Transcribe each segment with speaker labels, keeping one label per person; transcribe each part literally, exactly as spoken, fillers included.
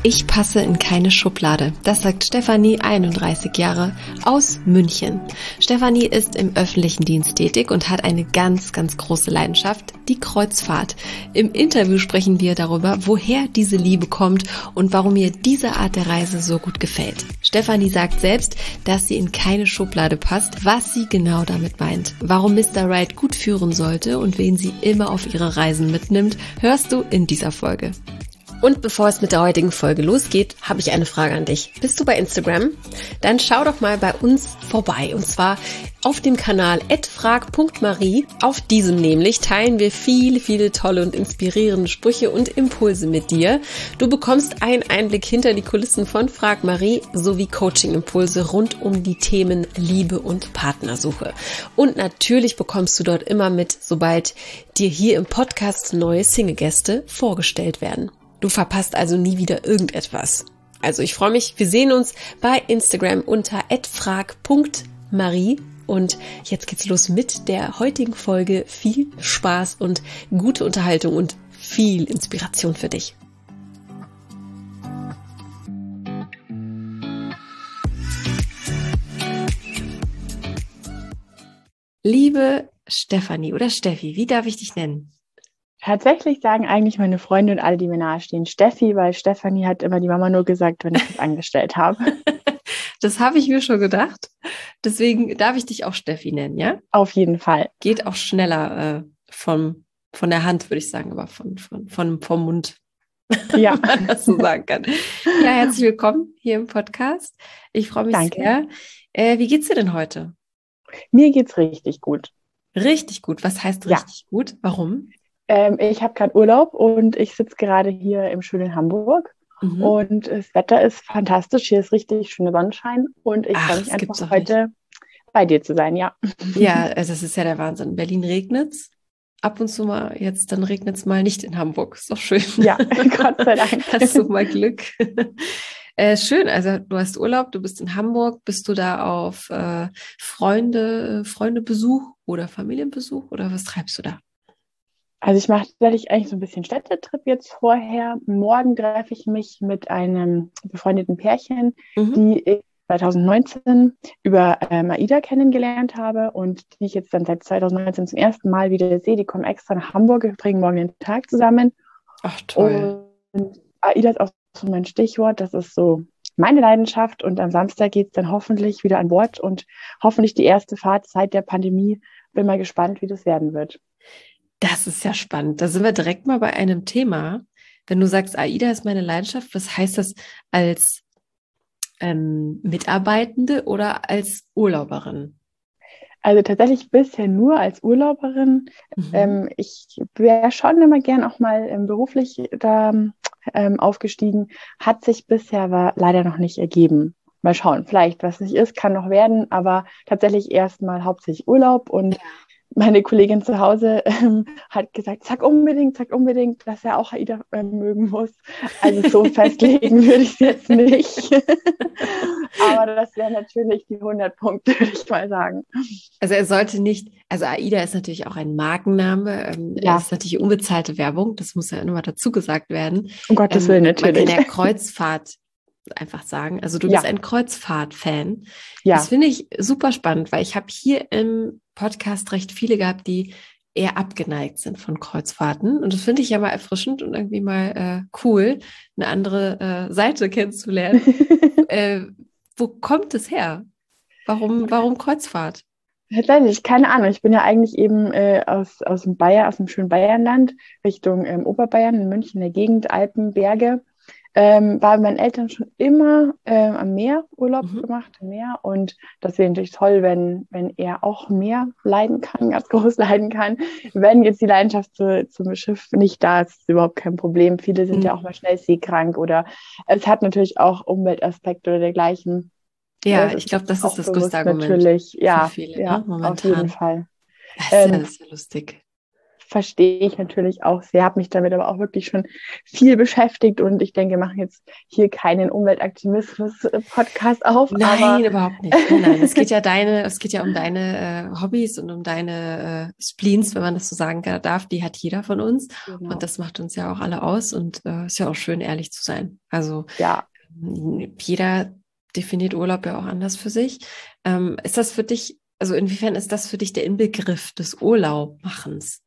Speaker 1: Ich passe in keine Schublade. Das sagt Stefanie, einunddreißig Jahre, aus München. Stefanie ist im öffentlichen Dienst tätig und hat eine ganz, ganz große Leidenschaft, die Kreuzfahrt. Im Interview sprechen wir darüber, woher diese Liebe kommt und warum ihr diese Art der Reise so gut gefällt. Stefanie sagt selbst, dass sie in keine Schublade passt, was sie genau damit meint. Warum Mister Right gut führen sollte und wen sie immer auf ihre Reisen mitnimmt, hörst du in dieser Folge. Und bevor es mit der heutigen Folge losgeht, habe ich eine Frage an dich. Bist du bei Instagram? Dann schau doch mal bei uns vorbei. Und zwar auf dem Kanal at frag punkt marie. Auf diesem nämlich teilen wir viele, viele tolle und inspirierende Sprüche und Impulse mit dir. Du bekommst einen Einblick hinter die Kulissen von Frag Marie sowie Coaching-Impulse rund um die Themen Liebe und Partnersuche. Und natürlich bekommst du dort immer mit, sobald dir hier im Podcast neue Single-Gäste vorgestellt werden. Du verpasst also nie wieder irgendetwas. Also ich freue mich, wir sehen uns bei Instagram unter at frag punkt marie und jetzt geht's los mit der heutigen Folge. Viel Spaß und gute Unterhaltung und viel Inspiration für dich. Liebe Stefanie oder Steffi, wie darf ich dich nennen?
Speaker 2: Tatsächlich sagen eigentlich meine Freunde und alle, die mir nahestehen, Steffi, weil Stefanie hat immer die Mama nur gesagt, wenn ich das angestellt habe.
Speaker 1: Das habe ich mir schon gedacht. Deswegen darf ich dich auch Steffi nennen, ja?
Speaker 2: Auf jeden Fall.
Speaker 1: Geht auch schneller äh, vom, von der Hand, würde ich sagen, aber von, von, von, vom Mund.
Speaker 2: Ja.
Speaker 1: Wenn man das so sagen kann. Ja, herzlich willkommen hier im Podcast. Ich freue mich
Speaker 2: Danke.
Speaker 1: sehr. Äh, wie geht's dir denn heute?
Speaker 2: Mir geht's richtig gut.
Speaker 1: Richtig gut. Was heißt richtig ja. gut? Warum?
Speaker 2: Ähm, ich habe gerade Urlaub und ich sitze gerade hier im schönen Hamburg. Mhm. Und das Wetter ist fantastisch. Hier ist richtig schöner Sonnenschein und ich freue mich einfach heute nicht. bei dir zu sein, ja.
Speaker 1: Ja, also das ist ja der Wahnsinn. In Berlin regnet's. Ab und zu mal, jetzt dann regnet's mal nicht in Hamburg. Ist doch schön.
Speaker 2: Ja, Gott sei Dank.
Speaker 1: Hast du mal Glück. Äh, schön, also du hast Urlaub, du bist in Hamburg. Bist du da auf äh, Freunde, Freundebesuch oder Familienbesuch oder was treibst du da?
Speaker 2: Also ich mache tatsächlich eigentlich so ein bisschen Städtetrip jetzt vorher. Morgen treffe ich mich mit einem befreundeten Pärchen, mhm. die ich zwanzig neunzehn über ähm, AIDA kennengelernt habe und die ich jetzt dann seit zwanzig neunzehn zum ersten Mal wieder sehe. Die kommen extra nach Hamburg, wir verbringen morgen den Tag zusammen.
Speaker 1: Ach toll.
Speaker 2: Und AIDA ist auch so mein Stichwort, das ist so meine Leidenschaft und am Samstag geht es dann hoffentlich wieder an Bord und hoffentlich die erste Fahrt seit der Pandemie. Bin mal gespannt, wie das werden wird.
Speaker 1: Das ist ja spannend. Da sind wir direkt mal bei einem Thema. Wenn du sagst, AIDA ist meine Leidenschaft, was heißt das als ähm, Mitarbeitende oder als Urlauberin?
Speaker 2: Also tatsächlich bisher nur als Urlauberin. Mhm. Ähm, ich wäre schon immer gern auch mal ähm, beruflich da ähm, aufgestiegen. Hat sich bisher aber leider noch nicht ergeben. Mal schauen, vielleicht, was nicht ist, kann noch werden, aber tatsächlich erstmal hauptsächlich Urlaub und ja. Meine Kollegin zu Hause ähm, hat gesagt, sag unbedingt, sag unbedingt, dass er auch AIDA äh, mögen muss. Also so festlegen würde ich es jetzt nicht. Aber das wäre natürlich die hundert Punkte, würde ich mal sagen.
Speaker 1: Also er sollte nicht, also AIDA ist natürlich auch ein Markenname. Ähm, ja. Es ist natürlich unbezahlte Werbung, das muss ja immer dazu gesagt werden.
Speaker 2: Um Gottes
Speaker 1: ähm,
Speaker 2: Willen, natürlich.
Speaker 1: Man kann ja Kreuzfahrt einfach sagen. Also du bist ja. ein Kreuzfahrt-Fan.
Speaker 2: Ja.
Speaker 1: Das finde ich super spannend, weil ich habe hier im Podcast recht viele gehabt, die eher abgeneigt sind von Kreuzfahrten. Und das finde ich ja mal erfrischend und irgendwie mal äh, cool, eine andere äh, Seite kennenzulernen. äh, wo kommt es her? Warum, warum Kreuzfahrt?
Speaker 2: Tatsächlich, keine Ahnung. Ich bin ja eigentlich eben äh, aus, aus dem Bayern, aus dem schönen Bayernland, Richtung ähm, Oberbayern, in München, in der Gegend, Alpen, Berge. Ähm, war mit meinen Eltern schon immer ähm, am Meer Urlaub mhm. gemacht, am Meer. Und das wäre natürlich toll, wenn, wenn er auch Meer leiden kann, ganz groß leiden kann. Wenn jetzt die Leidenschaft zu, zum Schiff nicht da ist, ist überhaupt kein Problem. Viele sind mhm. ja auch mal schnell seekrank oder es hat natürlich auch Umweltaspekte oder dergleichen.
Speaker 1: Ja,
Speaker 2: das
Speaker 1: ich glaube, das ist das größte
Speaker 2: Argument
Speaker 1: natürlich.
Speaker 2: Ja,
Speaker 1: für viele,
Speaker 2: ja,
Speaker 1: ne, momentan.
Speaker 2: auf jeden Fall.
Speaker 1: Das ist, ähm, ja, das ist ja lustig.
Speaker 2: verstehe ich natürlich auch sehr, habe mich damit aber auch wirklich schon viel beschäftigt und ich denke, wir machen jetzt hier keinen Umweltaktivismus-Podcast auf,
Speaker 1: Nein,
Speaker 2: aber
Speaker 1: überhaupt nicht. Nein, nein. Es geht ja deine, es geht ja um deine äh, Hobbys und um deine äh, Spleens, wenn man das so sagen darf. Die hat jeder von uns. Und
Speaker 2: genau.
Speaker 1: das macht uns ja auch alle aus. Und äh, ist ja auch schön, ehrlich zu sein. Also
Speaker 2: Ja,
Speaker 1: ähm, jeder definiert Urlaub ja auch anders für sich. Ähm, ist das für dich, also inwiefern ist das für dich der Inbegriff des Urlaubmachens?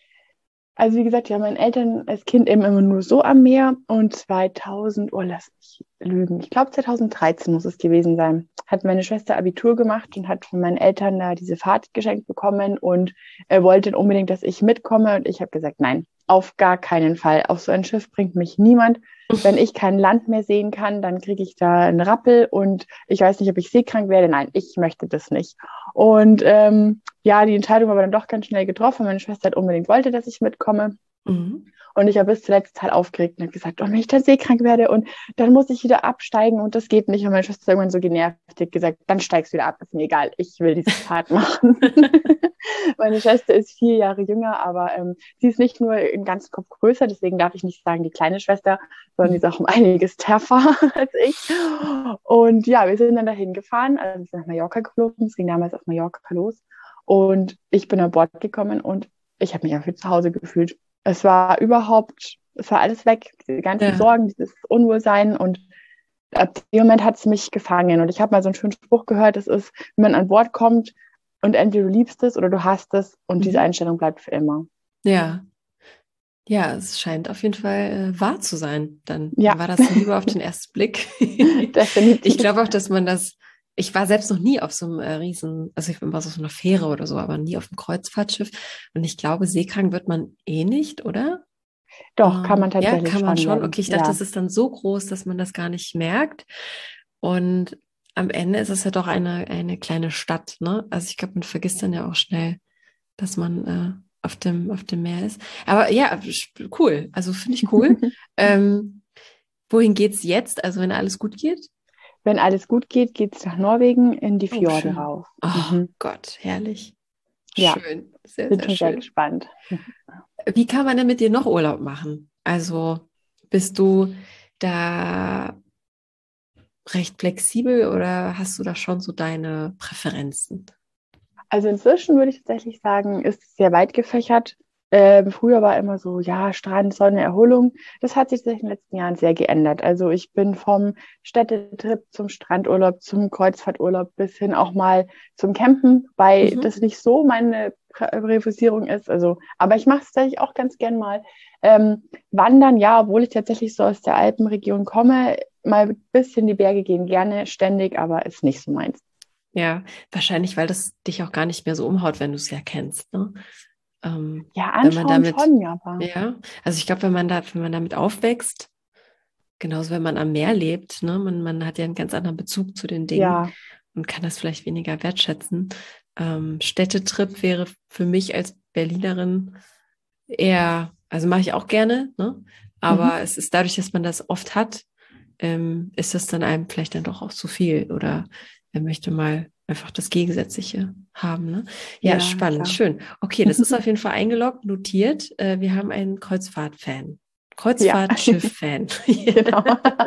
Speaker 2: also wie gesagt, ja, meine Eltern als Kind eben immer nur so am Meer und zweitausend, oh, lass mich lügen, ich glaube zweitausenddreizehn muss es gewesen sein, hat meine Schwester Abitur gemacht und hat von meinen Eltern da diese Fahrt geschenkt bekommen und er wollte unbedingt, dass ich mitkomme und ich habe gesagt, nein, auf gar keinen Fall. Auf so ein Schiff bringt mich niemand. Wenn ich kein Land mehr sehen kann, dann kriege ich da einen Rappel und ich weiß nicht, ob ich seekrank werde. Nein, ich möchte das nicht. Und ähm, ja, die Entscheidung war aber dann doch ganz schnell getroffen. Meine Schwester hat unbedingt wollte, dass ich mitkomme.
Speaker 1: Mhm.
Speaker 2: Und ich war bis zuletzt total aufgeregt und habe gesagt, oh, wenn ich dann seekrank werde und dann muss ich wieder absteigen und das geht nicht. Und meine Schwester ist irgendwann so genervt, die hat gesagt, dann steigst du wieder ab, ist mir egal, ich will diese Fahrt machen. Meine Schwester ist vier Jahre jünger, aber ähm, sie ist nicht nur im ganzen Kopf größer, deswegen darf ich nicht sagen die kleine Schwester, sondern die ist auch um einiges terfer als ich. Und ja, wir sind dann dahin gefahren, also wir sind nach Mallorca geflogen, es ging damals auf Mallorca los. Und ich bin an Bord gekommen und ich habe mich einfach zu Hause gefühlt. Es war überhaupt, es war alles weg, diese ganzen
Speaker 1: Ja.
Speaker 2: Sorgen, dieses Unwohlsein und ab dem Moment hat es mich gefangen. Und ich habe mal so einen schönen Spruch gehört, das ist, wenn man an Bord kommt und entweder du liebst es oder du hasst es und
Speaker 1: Mhm.
Speaker 2: diese Einstellung bleibt für immer.
Speaker 1: Ja. Ja, es scheint auf jeden Fall äh, wahr zu sein. Dann
Speaker 2: Ja.
Speaker 1: war das Liebe auf den ersten Blick.
Speaker 2: Definitiv.
Speaker 1: Ich glaube auch, dass man das, ich war selbst noch nie auf so einem äh, riesen, also ich war mal so auf einer Fähre oder so, aber nie auf einem Kreuzfahrtschiff. Und ich glaube, seekrank wird man eh nicht, oder?
Speaker 2: Doch, kann man
Speaker 1: Ähm, ja,
Speaker 2: tatsächlich
Speaker 1: kann man
Speaker 2: schon
Speaker 1: schon.
Speaker 2: werden.
Speaker 1: Okay, ich dachte,
Speaker 2: Ja.
Speaker 1: das ist dann so groß, dass man das gar nicht merkt. Und am Ende ist es ja doch eine, eine kleine Stadt, ne? Also ich glaube, man vergisst dann ja auch schnell, dass man äh, auf dem, auf dem Meer ist. Aber ja, cool. Also finde ich cool. ähm, wohin geht's jetzt? Also wenn alles gut geht?
Speaker 2: Wenn alles gut geht, geht es nach Norwegen in die
Speaker 1: Oh,
Speaker 2: Fjorde
Speaker 1: schön.
Speaker 2: rauf.
Speaker 1: Oh
Speaker 2: Mhm.
Speaker 1: Gott, herrlich.
Speaker 2: Ja,
Speaker 1: Schön. Sehr,
Speaker 2: bin
Speaker 1: sehr
Speaker 2: schon sehr
Speaker 1: schön.
Speaker 2: gespannt.
Speaker 1: Wie kann man denn mit dir noch Urlaub machen? Also bist du da recht flexibel oder hast du da schon so deine Präferenzen?
Speaker 2: Also inzwischen würde ich tatsächlich sagen, ist es sehr weit gefächert. Ähm, früher war immer so, ja, Strand, Sonne, Erholung. Das hat sich in den letzten Jahren sehr geändert. Also ich bin vom Städtetrip zum Strandurlaub, zum Kreuzfahrturlaub bis hin auch mal zum Campen, weil
Speaker 1: Mhm.
Speaker 2: das nicht so meine Priorisierung ist. Also, aber ich mache es tatsächlich auch ganz gern mal. Ähm, Wandern, ja, obwohl ich tatsächlich so aus der Alpenregion komme, mal ein bisschen die Berge gehen gerne ständig, aber ist nicht so meins.
Speaker 1: Ja, wahrscheinlich, weil das dich auch gar nicht mehr so umhaut, wenn du es ja kennst, ne? Ähm,
Speaker 2: Ja,
Speaker 1: wenn man
Speaker 2: anschauen
Speaker 1: damit,
Speaker 2: schon, ja, aber
Speaker 1: ja, also ich glaube, wenn man da, wenn man damit aufwächst, genauso wenn man am Meer lebt, ne, man, man hat ja einen ganz anderen Bezug zu den Dingen
Speaker 2: ja,
Speaker 1: und kann das vielleicht weniger wertschätzen. Ähm, Städtetrip wäre für mich als Berlinerin eher, also mache ich auch gerne, ne? Aber
Speaker 2: mhm.
Speaker 1: es ist dadurch, dass man das oft hat, ähm, ist das dann einem vielleicht dann doch auch zu viel oder er möchte mal einfach das Gegensätzliche haben, ne? Ja,
Speaker 2: Ja,
Speaker 1: spannend,
Speaker 2: klar.
Speaker 1: schön. Okay, das ist auf jeden Fall eingeloggt, notiert. Äh, wir haben einen Kreuzfahrt-Fan.
Speaker 2: Ja,
Speaker 1: Kreuzfahrtschiff-Fan
Speaker 2: genau.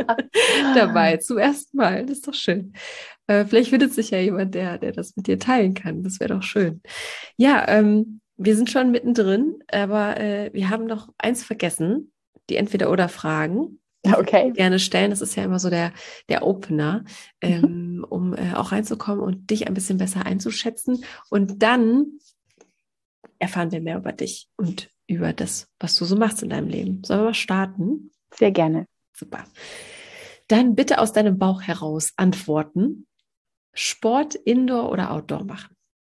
Speaker 1: dabei zum ersten Mal. Das ist doch schön. Äh, vielleicht findet sich ja jemand, der, der das mit dir teilen kann. Das wäre doch schön. Ja, ähm, wir sind schon mittendrin, aber äh, wir haben noch eins vergessen, die Entweder-oder-Fragen. Die würde ich dir
Speaker 2: Okay.
Speaker 1: gerne stellen. Das ist ja immer so der, der Opener,
Speaker 2: Mhm.
Speaker 1: ähm, um äh, auch reinzukommen und dich ein bisschen besser einzuschätzen. Und dann erfahren wir mehr über dich und über das, was du so machst in deinem Leben. Sollen wir mal starten?
Speaker 2: Sehr gerne.
Speaker 1: Super. Dann bitte aus deinem Bauch heraus antworten. Sport, Indoor oder Outdoor machen?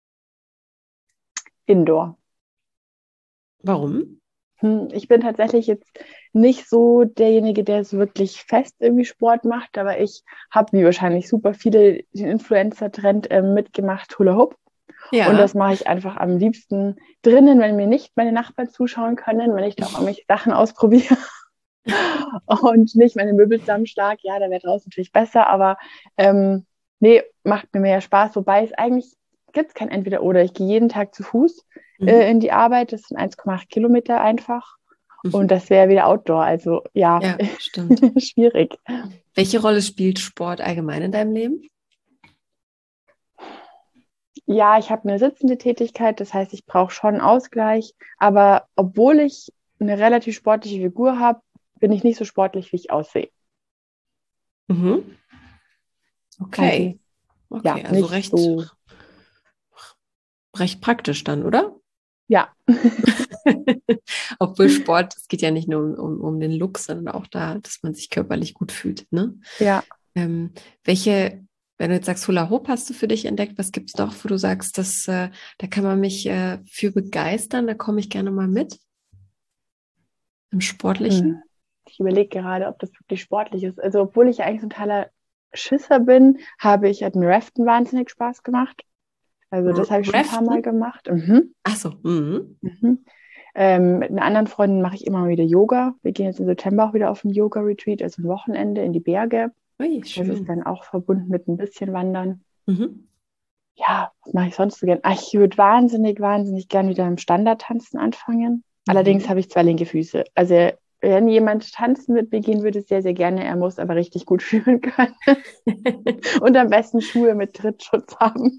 Speaker 2: Indoor.
Speaker 1: Warum?
Speaker 2: Hm, Ich bin tatsächlich jetzt nicht so derjenige, der so wirklich fest irgendwie Sport macht, aber ich habe wie wahrscheinlich super viele den Influencer-Trend ähm, mitgemacht, Hula Hoop. Und
Speaker 1: Ja.
Speaker 2: das mache ich einfach am liebsten drinnen, wenn mir nicht meine Nachbarn zuschauen können, wenn ich da auch irgendwelche Sachen ausprobiere und nicht meine Möbel zusammenschlag. Ja, da wäre draußen natürlich besser, aber ähm, nee, macht mir mehr Spaß, wobei es eigentlich gibt es kein Entweder-Oder. Ich gehe jeden Tag zu Fuß
Speaker 1: Mhm.
Speaker 2: äh, in die Arbeit. Das sind eins Komma acht Kilometer einfach. Und
Speaker 1: Mhm.
Speaker 2: das wäre wieder Outdoor. Also ja,
Speaker 1: Ja, stimmt.
Speaker 2: schwierig.
Speaker 1: Welche Rolle spielt Sport allgemein in deinem Leben?
Speaker 2: Ja, ich habe eine sitzende Tätigkeit. Das heißt, ich brauche schon einen Ausgleich. Aber obwohl ich eine relativ sportliche Figur habe, bin ich nicht so sportlich, wie ich aussehe.
Speaker 1: Mhm.
Speaker 2: Also
Speaker 1: Okay.
Speaker 2: ja,
Speaker 1: Okay, also
Speaker 2: nicht
Speaker 1: recht,
Speaker 2: so.
Speaker 1: recht praktisch dann, oder?
Speaker 2: Ja.
Speaker 1: Obwohl Sport, es geht ja nicht nur um, um, um den Look, sondern auch da, dass man sich körperlich gut fühlt, ne?
Speaker 2: Ja.
Speaker 1: Ähm, welche, wenn du jetzt sagst, Hula Hoop hast du für dich entdeckt, was gibt es noch, wo du sagst, dass, äh, da kann man mich äh, für begeistern, da komme ich gerne mal mit im
Speaker 2: Hm.
Speaker 1: Sportlichen?
Speaker 2: Ich überlege gerade, ob das wirklich sportlich ist. Also, obwohl ich ja eigentlich so ein totaler Schisser bin, habe ich, hat mir Raften wahnsinnig Spaß gemacht. Also, das
Speaker 1: R
Speaker 2: habe ich schon ein paar Mal
Speaker 1: Raften?
Speaker 2: gemacht. Mhm.
Speaker 1: Ach so, mhm.
Speaker 2: Mhm. Ähm, mit einer anderen Freundin mache ich immer mal wieder Yoga. Wir gehen jetzt im September auch wieder auf ein Yoga-Retreat, also ein Wochenende in die Berge.
Speaker 1: Ui,
Speaker 2: Das ist
Speaker 1: schön.
Speaker 2: dann auch verbunden mit ein bisschen Wandern.
Speaker 1: Mhm.
Speaker 2: Ja, was mache ich sonst so gern? Ah, ich würde wahnsinnig, wahnsinnig gern wieder im Standardtanzen anfangen. Allerdings
Speaker 1: Mhm.
Speaker 2: habe ich zwei linke Füße. Also wenn jemand tanzen mit mir gehen würde, sehr, sehr gerne. Er muss aber richtig gut führen können und am besten Schuhe mit Trittschutz haben.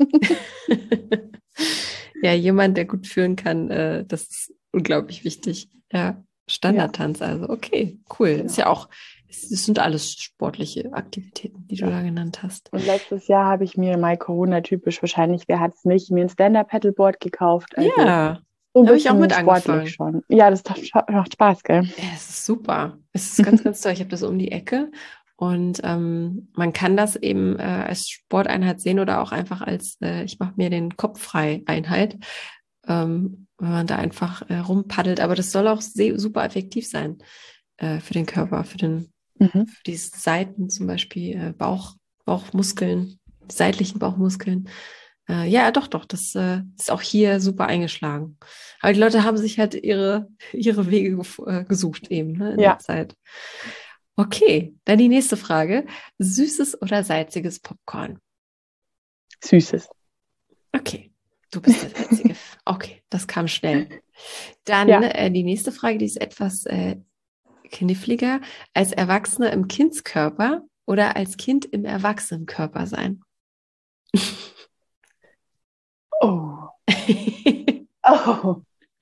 Speaker 1: Ja, jemand, der gut führen kann, äh, das ist unglaublich wichtig. Ja,
Speaker 2: Ja,
Speaker 1: Standardtanz, also okay, cool. Ist ja
Speaker 2: genau.
Speaker 1: auch, es, es sind alles sportliche Aktivitäten, die du
Speaker 2: Ja.
Speaker 1: da genannt hast.
Speaker 2: Und letztes Jahr habe ich mir mal Corona-typisch wahrscheinlich, wer hat es nicht, mir ein Stand-Up-Paddleboard gekauft. Also
Speaker 1: Ja,
Speaker 2: so ein
Speaker 1: habe ich auch mit
Speaker 2: bisschen sportlich
Speaker 1: angefangen.
Speaker 2: schon. Ja, das macht macht Spaß, gell?
Speaker 1: Ja, es ist super. Es ist ganz, ganz toll. Ich habe das um die Ecke und ähm, man kann das eben äh, als Sporteinheit sehen oder auch einfach als, äh, ich mache mir den Kopf frei Einheit, ähm, wenn man da einfach äh, rumpaddelt. Aber das soll auch sehr, super effektiv sein äh, für den Körper, für den,
Speaker 2: Mhm.
Speaker 1: für die Seiten zum Beispiel, äh, Bauch, Bauchmuskeln, die seitlichen Bauchmuskeln. Äh, ja, doch, doch, das äh, ist auch hier super eingeschlagen. Aber die Leute haben sich halt ihre, ihre Wege gef- äh, gesucht eben, ne, in der
Speaker 2: Ja,
Speaker 1: Zeit. Okay, dann die nächste Frage. Süßes oder salziges Popcorn?
Speaker 2: Süßes.
Speaker 1: Okay, du bist der Salzige. Okay, das kam schnell. Dann
Speaker 2: Ja.
Speaker 1: äh, die nächste Frage, die ist etwas äh, kniffliger. Als Erwachsener im Kindskörper oder als Kind im Erwachsenenkörper sein?
Speaker 2: Oh. Oh.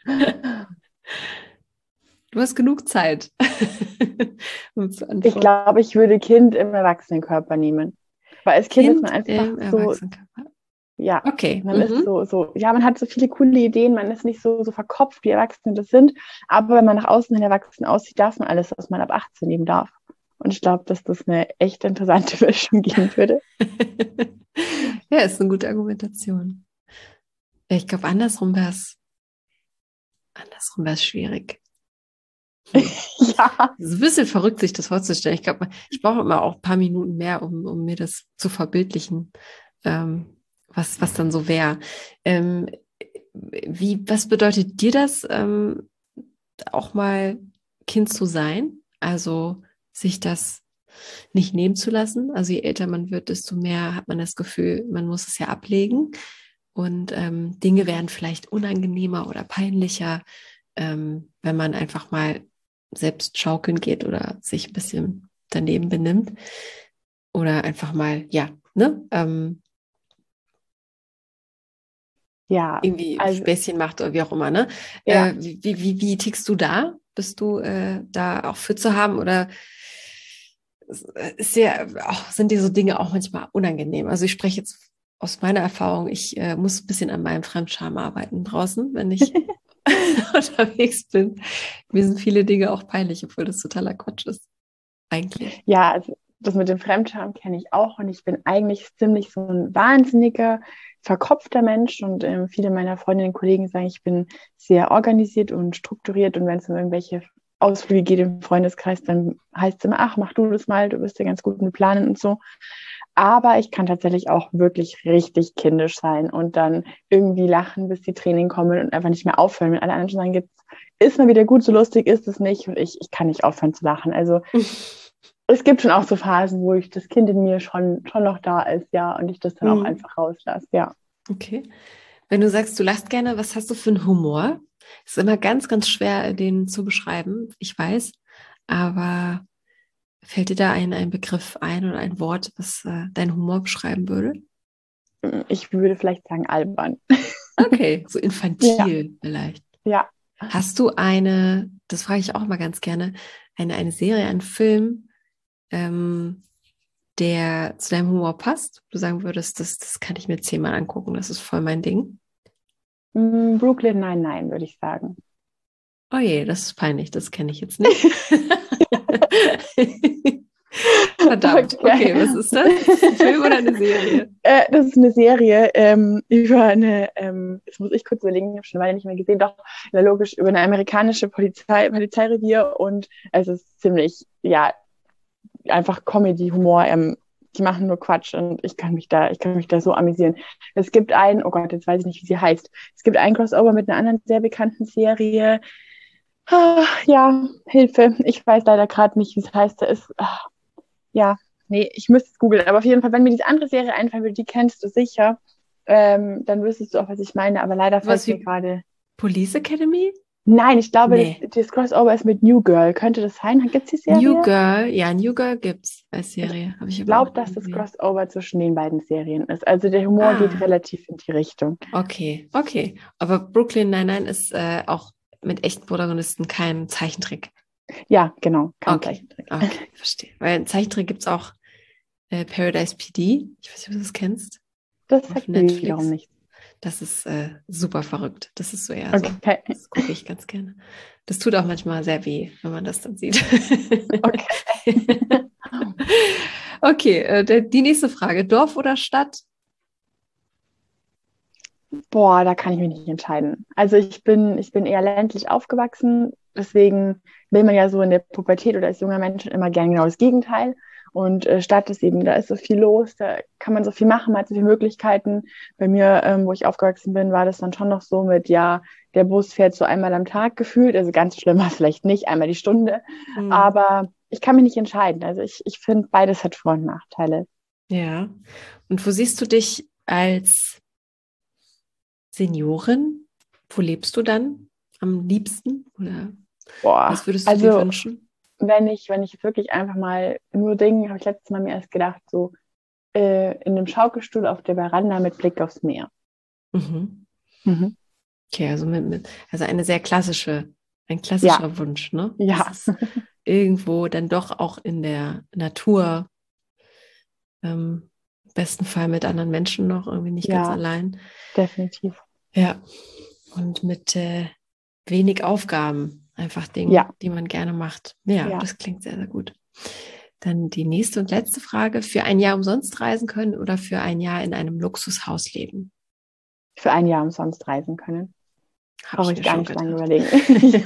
Speaker 1: Du hast genug Zeit, um zu
Speaker 2: Ich
Speaker 1: antworten.
Speaker 2: glaube, ich würde Kind im Erwachsenenkörper nehmen. Weil als Kind ist man
Speaker 1: Kind
Speaker 2: einfach
Speaker 1: im
Speaker 2: so,
Speaker 1: Erwachsenenkörper.
Speaker 2: ja,
Speaker 1: Okay.
Speaker 2: man ist
Speaker 1: Mhm.
Speaker 2: so, so, ja, man hat so viele coole Ideen, man ist nicht so, so verkopft, wie Erwachsene das sind. Aber wenn man nach außen hin erwachsen aussieht, darf man alles, was man ab achtzehn eben darf. Und ich glaube, dass das eine echt interessante Mischung geben würde.
Speaker 1: Ja, ist eine gute Argumentation. Ja, ich glaube, andersrum wäre es andersrum wäre es schwierig. Hm.
Speaker 2: Ja.
Speaker 1: Es ist ein bisschen verrückt, sich das vorzustellen. Ich glaube, ich brauche immer auch ein paar Minuten mehr, um, um mir das zu verbildlichen, ähm, was, was dann so wäre. Ähm, wie, was bedeutet dir das, ähm, auch mal Kind zu sein? Also sich das nicht nehmen zu lassen. Also je älter man wird, desto mehr hat man das Gefühl, man muss es ja ablegen. Und ähm, Dinge werden vielleicht unangenehmer oder peinlicher, ähm, wenn man einfach mal selbst schaukeln geht oder sich ein bisschen daneben benimmt. Oder einfach mal, ja, ne, ähm,
Speaker 2: Ja,
Speaker 1: irgendwie
Speaker 2: also,
Speaker 1: Späßchen macht oder wie auch immer, ne?
Speaker 2: ja.
Speaker 1: Äh, wie, wie, wie, wie tickst du da? Bist du äh, da auch für zu haben oder ist ja, auch, sind dir so Dinge auch manchmal unangenehm? Also ich spreche jetzt aus meiner Erfahrung, ich äh, muss ein bisschen an meinem Fremdscham arbeiten draußen, wenn ich unterwegs bin. Mir sind viele Dinge auch peinlich, obwohl das totaler Quatsch ist, eigentlich.
Speaker 2: Ja, also das mit dem Fremdscham kenne ich auch und ich bin eigentlich ziemlich so ein wahnsinniger, verkopfter Mensch und ähm, viele meiner Freundinnen und Kollegen sagen, ich bin sehr organisiert und strukturiert und wenn es um irgendwelche Ausflüge geht im Freundeskreis, dann heißt es immer, ach, mach du das mal, du bist ja ganz gut mit Planen und so. Aber ich kann tatsächlich auch wirklich richtig kindisch sein und dann irgendwie lachen, bis die Tränen kommen und einfach nicht mehr aufhören. Wenn alle anderen schon sagen, jetzt ist mal wieder gut, so lustig ist es nicht und ich, ich kann nicht aufhören zu lachen. Also es gibt schon auch so Phasen, wo ich das Kind in mir schon, schon noch da ist, ja, und ich das dann auch
Speaker 1: Mhm.
Speaker 2: einfach rauslasse, ja.
Speaker 1: Okay. Wenn du sagst, du lachst gerne, was hast du für einen Humor? Ist immer ganz, ganz schwer, den zu beschreiben, ich weiß. Aber fällt dir da ein, ein Begriff ein oder ein Wort, was äh, deinen Humor beschreiben würde?
Speaker 2: Ich würde vielleicht sagen albern.
Speaker 1: Okay, so
Speaker 2: Ja,
Speaker 1: infantil vielleicht.
Speaker 2: ja.
Speaker 1: Hast du eine, das frage ich auch mal ganz gerne, eine, eine Serie, einen Film, ähm, der zu deinem Humor passt? Du sagen würdest, das, das kann ich mir zehnmal angucken, das ist voll mein Ding.
Speaker 2: Mm, Brooklyn Nine-Nine, würde ich sagen.
Speaker 1: Oh je, das ist peinlich, das kenne ich jetzt nicht. Verdammt, okay, was
Speaker 2: Okay.
Speaker 1: ist das? Ist das ein Film oder eine Serie?
Speaker 2: Äh, das ist eine Serie ähm, über eine, ähm, das muss ich kurz überlegen, ich habe schon eine Weile nicht mehr gesehen, doch, ja, logisch, über eine amerikanische Polizei, Polizeirevier und es ist ziemlich, ja, einfach Comedy-Humor. Ähm, die machen nur Quatsch und ich kann mich da, ich kann mich da so amüsieren. Es gibt ein, oh Gott, jetzt weiß ich nicht, wie sie heißt. Es gibt ein Crossover mit einer anderen sehr bekannten Serie. Ah, ja, Hilfe. Ich weiß leider gerade nicht, wie es heißt. Da ist, ah, ja, nee, ich müsste es googeln. Aber auf jeden Fall, wenn mir diese andere Serie einfallen würde, die kennst du sicher, ähm, dann wüsstest du auch, was ich meine. Aber leider
Speaker 1: Was
Speaker 2: fällt mir
Speaker 1: wie
Speaker 2: gerade.
Speaker 1: Police Academy?
Speaker 2: Nein, ich glaube, das,
Speaker 1: Nee.
Speaker 2: das Crossover ist mit New Girl. Könnte das sein? Gibt es die
Speaker 1: New
Speaker 2: Serie?
Speaker 1: Girl, ja, New Girl gibt's als
Speaker 2: Ich
Speaker 1: Serie, habe ich aber auch
Speaker 2: glaube,
Speaker 1: nie
Speaker 2: dass das
Speaker 1: gesehen.
Speaker 2: Crossover zwischen den beiden Serien ist. Also der Humor geht
Speaker 1: Ah,
Speaker 2: relativ in die Richtung.
Speaker 1: okay, okay. Aber Brooklyn Nine-Nine ist äh, auch mit echten Protagonisten kein Zeichentrick.
Speaker 2: Ja, genau, kein
Speaker 1: Okay,
Speaker 2: Zeichentrick.
Speaker 1: okay, verstehe. Weil ein Zeichentrick gibt's auch äh, Paradise P D. Ich weiß nicht, ob du das kennst.
Speaker 2: Das
Speaker 1: Auf
Speaker 2: sagt mir wiederum
Speaker 1: Netflix.
Speaker 2: nichts.
Speaker 1: Das ist äh, super verrückt. Das ist so eher so.
Speaker 2: Okay,
Speaker 1: Das gucke ich ganz gerne. Das tut auch manchmal sehr weh, wenn man das dann sieht.
Speaker 2: okay.
Speaker 1: Okay, äh, der, die nächste Frage. Dorf oder Stadt?
Speaker 2: Boah, da kann ich mich nicht entscheiden. Also ich bin, ich bin eher ländlich aufgewachsen, deswegen will man ja so in der Pubertät oder als junger Mensch immer gern genau das Gegenteil. Und äh, Stadt ist eben, da ist so viel los, da kann man so viel machen, man hat so viele Möglichkeiten. Bei mir, ähm, wo ich aufgewachsen bin, war das dann schon noch so mit, ja, der Bus fährt so einmal am Tag gefühlt, also ganz schlimm war es vielleicht nicht, einmal die Stunde,
Speaker 1: Hm.
Speaker 2: aber ich kann mich nicht entscheiden. Also ich, ich finde, beides hat Vor- und Nachteile.
Speaker 1: Ja. Und wo siehst du dich als Seniorin? Wo lebst du dann am liebsten? Oder
Speaker 2: Boah,
Speaker 1: was würdest du dir
Speaker 2: also
Speaker 1: wünschen?
Speaker 2: wenn ich, wenn ich wirklich einfach mal nur Dinge, habe ich letztes Mal mir erst gedacht, so äh, in einem Schaukelstuhl auf der Veranda mit Blick aufs Meer.
Speaker 1: Mhm.
Speaker 2: Mhm.
Speaker 1: Okay, also mit, mit, also eine sehr klassische, ein
Speaker 2: Ja,
Speaker 1: klassischer Wunsch, ne? Das
Speaker 2: ja,
Speaker 1: ist irgendwo dann doch auch in der Natur, ähm, im besten Fall mit anderen Menschen noch, irgendwie nicht ganz
Speaker 2: ja,
Speaker 1: allein.
Speaker 2: definitiv.
Speaker 1: Ja, und mit äh, wenig Aufgaben, einfach Dinge,
Speaker 2: Ja,
Speaker 1: die man gerne macht. Ja,
Speaker 2: ja.
Speaker 1: das klingt sehr, sehr gut. Dann die nächste und letzte Frage. Für ein Jahr umsonst reisen können oder für ein Jahr in einem Luxushaus leben?
Speaker 2: Für ein Jahr umsonst reisen können.
Speaker 1: Habe
Speaker 2: Brauche
Speaker 1: ich
Speaker 2: ich
Speaker 1: mir
Speaker 2: gar
Speaker 1: schon
Speaker 2: nicht lange
Speaker 1: gedacht.
Speaker 2: überlegen.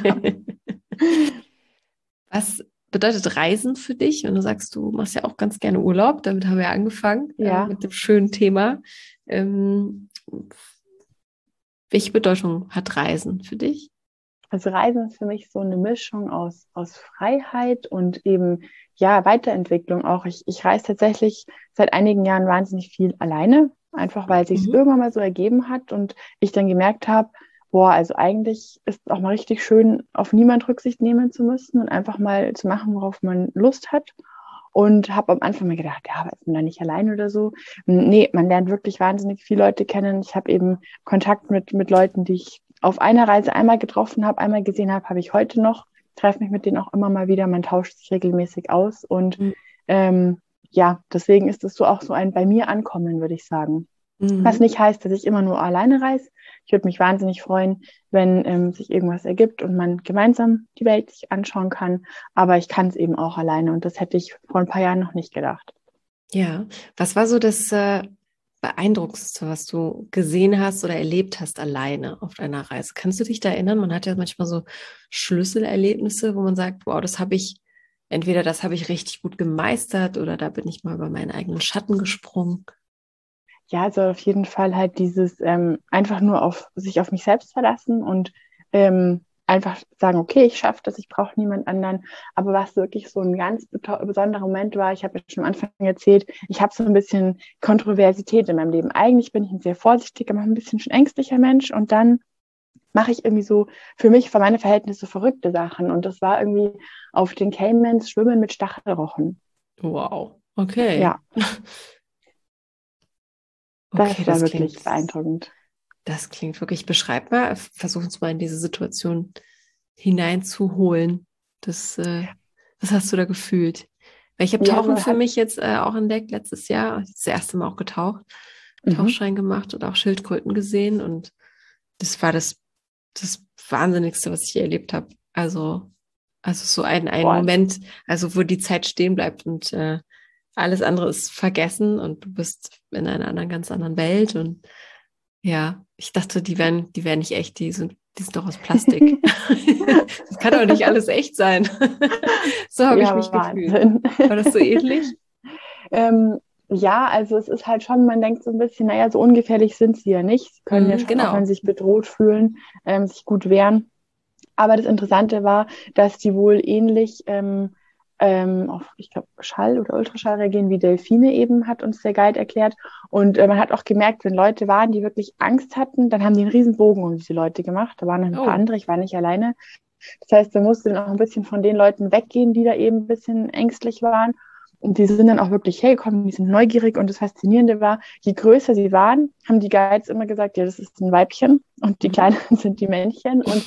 Speaker 1: Was bedeutet Reisen für dich? Wenn du sagst, du machst ja auch ganz gerne Urlaub, damit haben wir ja angefangen,
Speaker 2: Ja,
Speaker 1: äh,
Speaker 2: ja.
Speaker 1: mit dem schönen Thema. Ähm, welche Bedeutung hat Reisen für dich?
Speaker 2: Also Reisen ist für mich so eine Mischung aus, aus Freiheit und eben, ja, Weiterentwicklung auch. Ich, ich reise tatsächlich seit einigen Jahren wahnsinnig viel alleine, einfach weil es sich
Speaker 1: Mhm.
Speaker 2: irgendwann mal so ergeben hat und ich dann gemerkt habe, boah, also eigentlich ist es auch mal richtig schön, auf niemand Rücksicht nehmen zu müssen und einfach mal zu machen, worauf man Lust hat. Und habe am Anfang mir gedacht, ja, aber ist man da nicht allein oder so? Nee, man lernt wirklich wahnsinnig viele Leute kennen. Ich habe eben Kontakt mit, mit Leuten, die ich auf einer Reise einmal getroffen habe, einmal gesehen habe, habe ich heute noch. Treffe mich mit denen auch immer mal wieder. Man tauscht sich regelmäßig aus. Und ähm, ja, deswegen ist es so auch so ein bei mir ankommen, würde ich sagen. Was
Speaker 1: Mhm.
Speaker 2: nicht heißt, dass ich immer nur alleine reise. Ich würde mich wahnsinnig freuen, wenn ähm, sich irgendwas ergibt und man gemeinsam die Welt sich anschauen kann. Aber ich kann es eben auch alleine und das hätte ich vor ein paar Jahren noch nicht gedacht.
Speaker 1: Ja, was war so das äh, Beeindruckendste, was du gesehen hast oder erlebt hast alleine auf deiner Reise? Kannst du dich da erinnern? Man hat ja manchmal so Schlüsselerlebnisse, wo man sagt, wow, das habe ich, entweder das habe ich richtig gut gemeistert oder da bin ich mal über meinen eigenen Schatten gesprungen.
Speaker 2: Ja, also auf jeden Fall halt dieses ähm, einfach nur auf sich auf mich selbst verlassen und ähm, einfach sagen, okay, ich schaffe das, ich brauche niemand anderen. Aber was wirklich so ein ganz besonderer Moment war, ich habe ja schon am Anfang erzählt, ich habe so ein bisschen Kontroversität in meinem Leben. Eigentlich bin ich ein sehr vorsichtiger, aber ein bisschen schon ängstlicher Mensch und dann mache ich irgendwie so für mich, für meine Verhältnisse verrückte Sachen. Und das war irgendwie auf den Caymans Schwimmen mit Stachelrochen.
Speaker 1: Wow, okay.
Speaker 2: Ja,
Speaker 1: Okay,
Speaker 2: das war
Speaker 1: das
Speaker 2: wirklich
Speaker 1: klingt,
Speaker 2: beeindruckend.
Speaker 1: das klingt wirklich beschreibbar. Versuch uns mal in diese Situation hineinzuholen. Das, äh, was hast du da gefühlt? Weil ich habe
Speaker 2: Ja,
Speaker 1: Tauchen
Speaker 2: so
Speaker 1: für
Speaker 2: hat,
Speaker 1: mich jetzt äh, auch entdeckt letztes Jahr. Das erste Mal auch getaucht,
Speaker 2: mhm.
Speaker 1: Tauchschein gemacht und auch Schildkröten gesehen. Und das war das, das Wahnsinnigste, was ich je erlebt habe. Also, also so ein, ein
Speaker 2: Boah,
Speaker 1: Moment, also wo die Zeit stehen bleibt und äh, alles andere ist vergessen und du bist in einer anderen, ganz anderen Welt. Und ja, ich dachte, die wären, die wären nicht echt, die sind, die sind doch aus Plastik. Das kann doch nicht alles echt sein. So habe ich
Speaker 2: ja,
Speaker 1: mich gefühlt.
Speaker 2: Wahnsinn.
Speaker 1: War das so ähnlich?
Speaker 2: ähm, ja, also es ist halt schon, man denkt so ein bisschen, naja, so ungefährlich sind sie ja nicht. Sie können ja
Speaker 1: Mhm,
Speaker 2: schon, auch wenn
Speaker 1: genau.
Speaker 2: sie sich bedroht fühlen, ähm, sich gut wehren. Aber das Interessante war, dass die wohl ähnlich ähm, ähm, auf, ich glaube, Schall- oder Ultraschall reagieren wie Delfine eben, hat uns der Guide erklärt. Und äh, man hat auch gemerkt, wenn Leute waren, die wirklich Angst hatten, dann haben die einen riesen Bogen um diese Leute gemacht. Da waren noch ein paar
Speaker 1: Oh.
Speaker 2: andere, ich war nicht alleine. Das heißt, man musste dann auch ein bisschen von den Leuten weggehen, die da eben ein bisschen ängstlich waren. Und die sind dann auch wirklich hergekommen, die sind neugierig. Und das Faszinierende war, je größer sie waren, haben die Guides immer gesagt, ja, das ist ein Weibchen und die
Speaker 1: Mhm.
Speaker 2: kleineren sind die Männchen. Und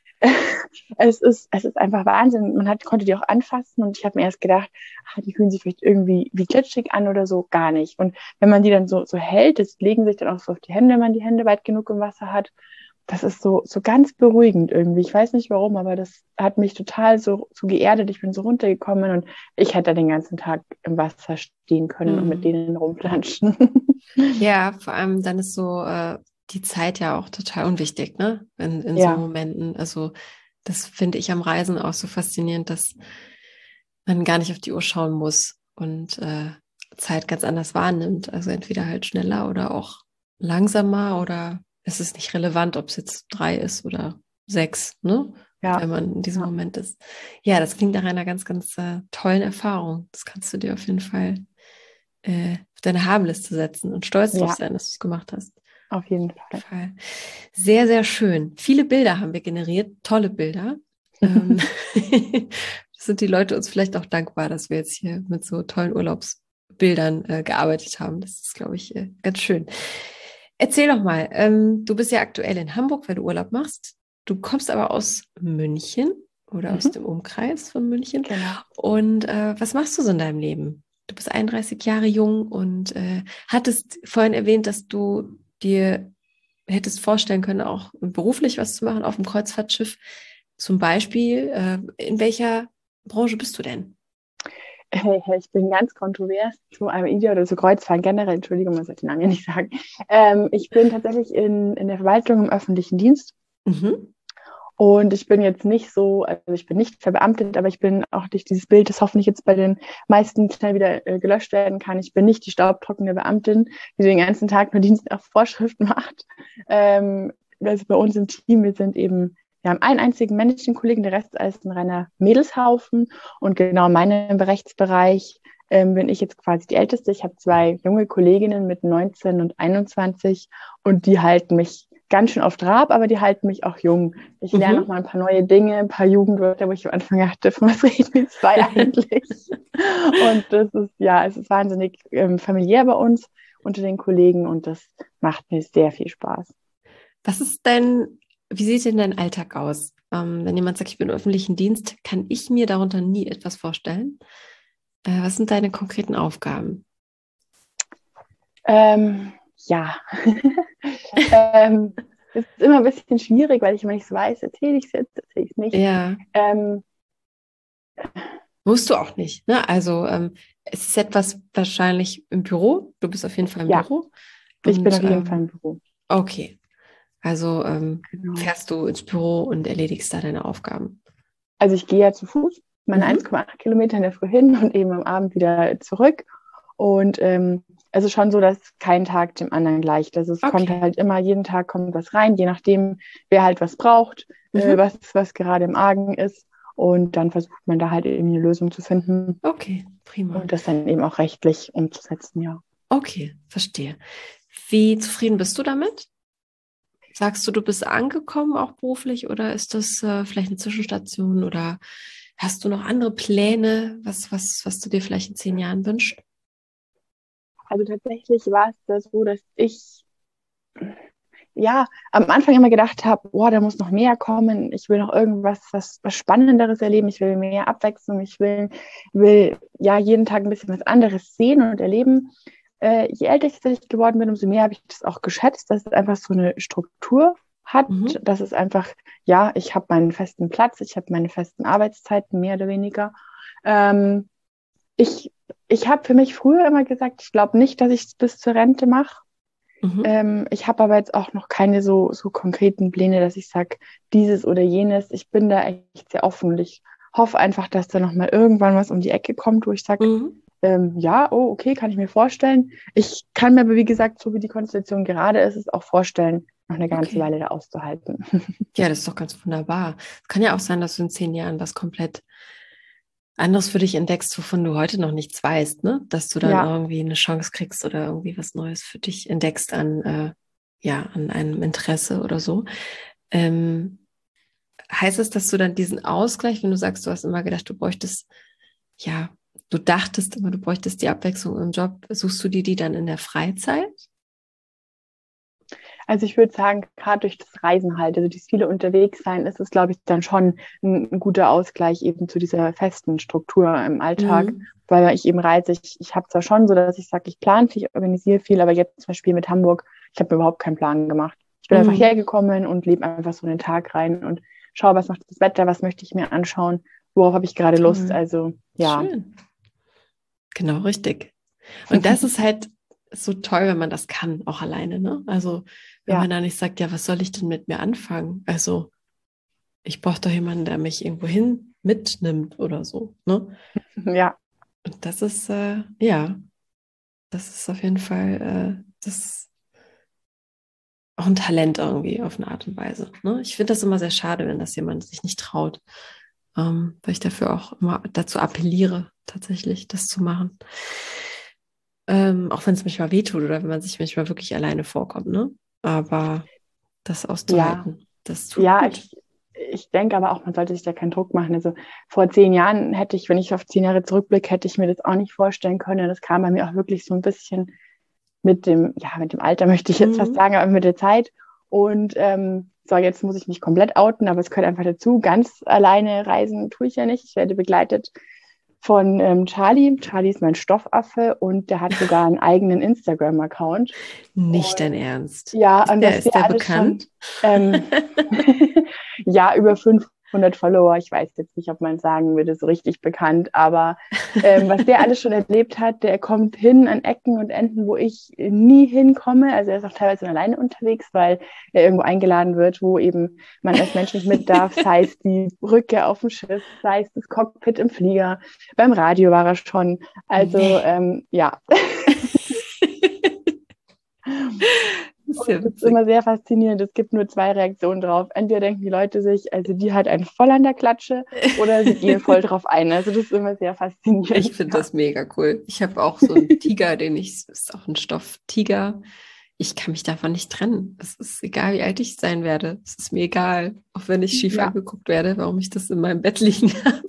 Speaker 2: es ist, es ist einfach Wahnsinn. Man hat, konnte die auch anfassen und ich habe mir erst gedacht, ah, die fühlen sich vielleicht irgendwie wie glitschig an oder so, gar nicht. Und wenn man die dann so, so hält, das legen sich dann auch so auf die Hände, wenn man die Hände weit genug im Wasser hat. Das ist so, so ganz beruhigend irgendwie. Ich weiß nicht warum, aber das hat mich total so, so geerdet. Ich bin so runtergekommen und ich hätte den ganzen Tag im Wasser stehen können und mit
Speaker 1: Mhm.
Speaker 2: denen rumplanschen.
Speaker 1: Ja, vor allem dann ist so äh, die Zeit ja auch total unwichtig, ne? In, in so
Speaker 2: Ja,
Speaker 1: Momenten. Also das finde ich am Reisen auch so faszinierend, dass man gar nicht auf die Uhr schauen muss und äh, Zeit ganz anders wahrnimmt. Also entweder halt schneller oder auch langsamer oder es ist nicht relevant, ob es jetzt drei ist oder sechs, ne?
Speaker 2: ja,
Speaker 1: Wenn man in diesem
Speaker 2: ja.
Speaker 1: Moment ist. Ja, das klingt nach einer ganz, ganz äh, tollen Erfahrung. Das kannst du dir auf jeden Fall äh, auf deine Habenliste setzen und stolz drauf
Speaker 2: Ja,
Speaker 1: sein, dass du es gemacht hast.
Speaker 2: auf jeden
Speaker 1: Auf
Speaker 2: Fall.
Speaker 1: jeden Fall. Sehr, sehr schön. Viele Bilder haben wir generiert, tolle Bilder. Ähm, sind die Leute uns vielleicht auch dankbar, dass wir jetzt hier mit so tollen Urlaubsbildern äh, gearbeitet haben. Das ist, glaube ich, äh, ganz schön. Erzähl doch mal, ähm, du bist ja aktuell in Hamburg, weil du Urlaub machst. Du kommst aber aus München oder aus
Speaker 2: Mhm,
Speaker 1: dem Umkreis von München.
Speaker 2: genau.
Speaker 1: Und äh, was machst du so in deinem Leben? Du bist einunddreißig Jahre jung und äh, hattest vorhin erwähnt, dass du dir hättest vorstellen können, auch beruflich was zu machen auf dem Kreuzfahrtschiff. Zum Beispiel, äh, in welcher Branche bist du denn?
Speaker 2: Ich bin ganz kontrovers zu einem Idiot oder zu Kreuzfahren generell. Entschuldigung, man sollte den Namen ja nicht sagen. Ähm, ich bin tatsächlich in, in der Verwaltung im öffentlichen Dienst.
Speaker 1: Mhm.
Speaker 2: Und ich bin jetzt nicht so, also ich bin nicht verbeamtet, aber ich bin auch nicht dieses Bild, das hoffentlich jetzt bei den meisten schnell wieder äh, gelöscht werden kann. Ich bin nicht die staubtrockene Beamtin, die den ganzen Tag nur Dienst nach Vorschrift macht. Ähm, also bei uns im Team, wir sind eben, wir haben einen einzigen männlichen Kollegen, der Rest ist ein reiner Mädelshaufen. Und genau in meinem Rechtsbereich ähm, bin ich jetzt quasi die Älteste. Ich habe zwei junge Kolleginnen mit neunzehn und einundzwanzig und die halten mich ganz schön auf Trab, aber die halten mich auch jung. Ich lerne noch
Speaker 1: Mhm.
Speaker 2: mal ein paar neue Dinge, ein paar Jugendwörter, wo ich am Anfang dachte, von was reden wir zwei eigentlich? Und das ist, ja, es ist wahnsinnig ähm, familiär bei uns unter den Kollegen und das macht mir sehr viel Spaß.
Speaker 1: Was ist denn, wie sieht denn dein Alltag aus? Ähm, wenn jemand sagt, ich bin im öffentlichen Dienst, kann ich mir darunter nie etwas vorstellen. Äh, was sind deine konkreten Aufgaben?
Speaker 2: Ähm, ja, ähm, es ist immer ein bisschen schwierig, weil ich immer nicht so weiß, erzähle ich es jetzt, erzähle ich es nicht.
Speaker 1: Ja,
Speaker 2: Ähm,
Speaker 1: musst du auch nicht, ne? Also ähm, es ist etwas wahrscheinlich im Büro. Du bist auf jeden Fall im
Speaker 2: ja,
Speaker 1: Büro.
Speaker 2: ich bin
Speaker 1: Und
Speaker 2: auf jeden Fall im
Speaker 1: ähm,
Speaker 2: Büro.
Speaker 1: okay, also ähm,
Speaker 2: Genau.
Speaker 1: fährst du ins Büro und erledigst da deine Aufgaben.
Speaker 2: Also ich gehe ja zu Fuß, meine
Speaker 1: Mhm.
Speaker 2: eins Komma acht Kilometer in der Früh hin und eben am Abend wieder zurück. Und ähm, also schon so, dass kein Tag dem anderen gleicht. Also es
Speaker 1: Okay.
Speaker 2: konnte halt immer, jeden Tag kommt was rein, je nachdem, wer halt was braucht,
Speaker 1: Mhm.
Speaker 2: äh, was, was gerade im Argen ist. Und dann versucht man da halt eben eine Lösung zu finden
Speaker 1: Okay, prima.
Speaker 2: und das dann eben auch rechtlich umzusetzen, ja.
Speaker 1: Okay, verstehe. Wie zufrieden bist du damit? Sagst du, du bist angekommen, auch beruflich, oder ist das äh, vielleicht eine Zwischenstation, oder hast du noch andere Pläne, was, was, was du dir vielleicht in zehn Jahren wünschst?
Speaker 2: Also tatsächlich war es da so, dass ich ja am Anfang immer gedacht habe, boah, da muss noch mehr kommen. Ich will noch irgendwas, was, was Spannenderes erleben. Ich will mehr Abwechslung. Ich will, will ja jeden Tag ein bisschen was anderes sehen und erleben. Äh, je älter ich tatsächlich geworden bin, umso mehr habe ich das auch geschätzt, dass es einfach so eine Struktur hat.
Speaker 1: Mhm.
Speaker 2: Dass es einfach, ja, ich habe meinen festen Platz, ich habe meine festen Arbeitszeiten, mehr oder weniger. Ähm, ich ich habe für mich früher immer gesagt, ich glaube nicht, dass ich es bis zur Rente mache.
Speaker 1: Mhm.
Speaker 2: Ähm, ich habe aber jetzt auch noch keine so, so konkreten Pläne, dass ich sage, dieses oder jenes. Ich bin da echt sehr offen und ich hoffe einfach, dass da nochmal irgendwann was um die Ecke kommt, wo ich sage,
Speaker 1: Mhm.
Speaker 2: ähm, ja, oh, okay, kann ich mir vorstellen. Ich kann mir aber, wie gesagt, so wie die Konstellation gerade ist, es auch vorstellen, noch eine ganze
Speaker 1: Okay.
Speaker 2: Weile da auszuhalten.
Speaker 1: Ja, das ist doch ganz wunderbar. Es kann ja auch sein, dass du in zehn Jahren was komplett anderes für dich entdeckst, wovon du heute noch nichts weißt, ne? Dass du dann
Speaker 2: Ja,
Speaker 1: irgendwie eine Chance kriegst oder irgendwie was Neues für dich entdeckst an, äh, ja, an einem Interesse oder so. Ähm, heißt es, dass du dann diesen Ausgleich, wenn du sagst, du hast immer gedacht, du bräuchtest, ja, du dachtest immer, du bräuchtest die Abwechslung im Job, suchst du dir die dann in der Freizeit?
Speaker 2: also ich würde sagen, gerade durch das Reisen halt, also dieses viele Unterwegssein, ist es, glaube ich, dann schon ein, ein guter Ausgleich eben zu dieser festen Struktur im Alltag,
Speaker 1: Mhm.
Speaker 2: weil ich eben reise. Ich, ich habe zwar schon so, dass ich sage, ich plane viel, ich organisiere viel, aber jetzt zum Beispiel mit Hamburg, ich habe mir überhaupt keinen Plan gemacht. Ich bin einfach
Speaker 1: Mhm.
Speaker 2: hergekommen und lebe einfach so einen Tag rein und schaue, was macht das Wetter, was möchte ich mir anschauen, worauf habe ich gerade Lust.
Speaker 1: Toll.
Speaker 2: Also ja,
Speaker 1: Schön. Genau, richtig. Und das ist halt so toll, wenn man das kann, auch alleine, ne? Also, wenn
Speaker 2: ja,
Speaker 1: man da nicht sagt, ja, was soll ich denn mit mir anfangen? Also, ich brauche doch jemanden, der mich irgendwo hin mitnimmt oder so, ne?
Speaker 2: ja,
Speaker 1: Und das ist, äh, ja, das ist auf jeden Fall, äh, das ist auch ein Talent irgendwie auf eine Art und Weise, ne? Ich finde das immer sehr schade, wenn das jemand sich nicht traut, ähm, weil ich dafür auch immer dazu appelliere, tatsächlich das zu machen. Ähm, auch wenn es manchmal wehtut oder wenn man sich manchmal wirklich alleine vorkommt, ne? Aber das
Speaker 2: ja.
Speaker 1: auszuhalten, das tut
Speaker 2: Ja,
Speaker 1: gut.
Speaker 2: ich, ich denke aber auch, man sollte sich da keinen Druck machen. Also vor zehn Jahren hätte ich, wenn ich auf zehn Jahre zurückblicke, hätte ich mir das auch nicht vorstellen können. Das kam bei mir auch wirklich so ein bisschen mit dem, ja, mit dem Alter möchte ich jetzt fast
Speaker 1: Mhm.
Speaker 2: sagen, aber mit der Zeit. Und ähm, so, jetzt muss ich mich komplett outen, aber es gehört einfach dazu. Ganz alleine reisen tue ich ja nicht. Ich werde begleitet von ähm, Charlie. Charlie ist mein Stoffaffe und der hat sogar einen eigenen Instagram-Account.
Speaker 1: Nicht dein
Speaker 2: Und
Speaker 1: Ernst.
Speaker 2: ja,
Speaker 1: Ist
Speaker 2: und
Speaker 1: der,
Speaker 2: was
Speaker 1: ist
Speaker 2: der
Speaker 1: der
Speaker 2: alles schon,
Speaker 1: bekannt?
Speaker 2: ähm, ja, über fünfhundert Follower. Ich weiß jetzt nicht, ob man sagen würde, so richtig bekannt, aber ähm, was der alles schon erlebt hat, der kommt hin an Ecken und Enden, wo ich nie hinkomme. Also er ist auch teilweise alleine unterwegs, weil er irgendwo eingeladen wird, wo eben man als Mensch nicht mit darf. Sei es die Brücke auf dem Schiff, sei es das Cockpit im Flieger. Beim Radio war er schon. Also
Speaker 1: Nee.
Speaker 2: ähm, ja.
Speaker 1: Das ist
Speaker 2: Und
Speaker 1: ja
Speaker 2: das ist immer
Speaker 1: witzig.
Speaker 2: sehr faszinierend. Es gibt nur zwei Reaktionen drauf. Entweder denken die Leute sich, also die hat einen voll an der Klatsche, oder sie gehen voll drauf ein. Also das ist immer sehr
Speaker 1: Ich
Speaker 2: faszinierend.
Speaker 1: finde
Speaker 2: Ja.
Speaker 1: das mega cool. Ich habe auch so einen Tiger, den ich, das ist auch ein Stofftiger. Ich kann mich davon nicht trennen. Es ist egal, wie alt ich sein werde. Es ist mir egal, auch wenn ich schief
Speaker 2: Ja.
Speaker 1: angeguckt werde, warum ich das in meinem Bett liegen habe.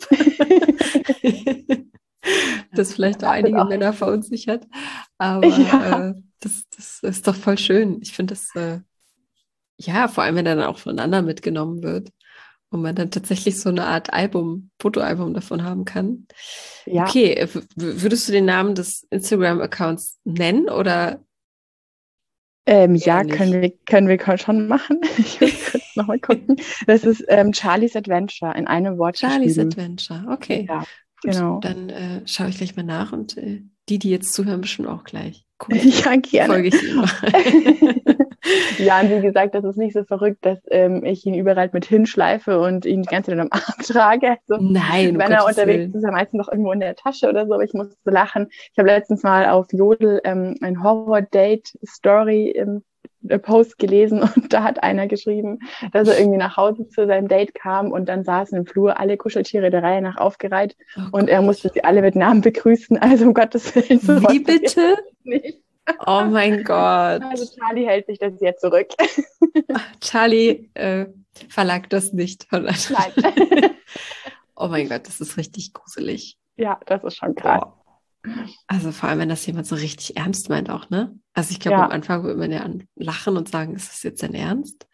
Speaker 1: Das vielleicht auch
Speaker 2: Das ist
Speaker 1: einige
Speaker 2: auch
Speaker 1: Männer
Speaker 2: richtig.
Speaker 1: verunsichert.
Speaker 2: Ja.
Speaker 1: Aber äh, das, das ist doch voll schön. Ich finde das, äh, ja, vor allem, wenn er dann auch von anderen mitgenommen wird und man dann tatsächlich so eine Art Album, Fotoalbum davon haben kann.
Speaker 2: Ja.
Speaker 1: Okay, äh, w- würdest du den Namen des Instagram-Accounts nennen oder
Speaker 2: Ähm,
Speaker 1: eher
Speaker 2: ja, können
Speaker 1: nicht?
Speaker 2: wir, können wir schon machen. Ich muss kurz nochmal gucken. Das ist ähm, Charlie's Adventure in einem Wort
Speaker 1: Charlie's
Speaker 2: geschrieben.
Speaker 1: Adventure. Okay,
Speaker 2: Ja,
Speaker 1: gut.
Speaker 2: genau.
Speaker 1: Dann äh, schaue ich gleich mal nach und äh, die, die jetzt zuhören, bestimmt auch gleich. Gucke ich,
Speaker 2: Ja, gerne.
Speaker 1: folge ich ihm mal.
Speaker 2: Ja, und wie gesagt, das ist nicht so verrückt, dass ähm, ich ihn überall mit hinschleife und ihn die ganze Zeit am Arm trage. Also,
Speaker 1: Nein, um
Speaker 2: wenn er
Speaker 1: Gottes
Speaker 2: unterwegs
Speaker 1: Willen.
Speaker 2: ist, ist er meistens noch irgendwo in der Tasche oder so, aber ich musste so lachen. Ich habe letztens mal auf Jodel ähm, ein Horror-Date-Story im Post gelesen und da hat einer geschrieben, dass er irgendwie nach Hause zu seinem Date kam und dann saßen im Flur alle Kuscheltiere der Reihe nach aufgereiht
Speaker 1: Oh
Speaker 2: und er musste
Speaker 1: Gott.
Speaker 2: sie alle mit Namen begrüßen. Also um Gottes Willen, so
Speaker 1: Wie
Speaker 2: was passiert
Speaker 1: bitte?
Speaker 2: nicht.
Speaker 1: Oh mein Gott.
Speaker 2: Also Charlie hält sich das jetzt zurück.
Speaker 1: Charlie, äh, verlag das nicht.
Speaker 2: Nein.
Speaker 1: Oh mein Gott, das ist richtig gruselig.
Speaker 2: Ja, das ist schon krass.
Speaker 1: Boah. Also vor allem, wenn das jemand so richtig ernst meint auch, ne? Also ich glaube,
Speaker 2: Ja.
Speaker 1: am Anfang würde man ja an- lachen und sagen, ist das jetzt dein Ernst?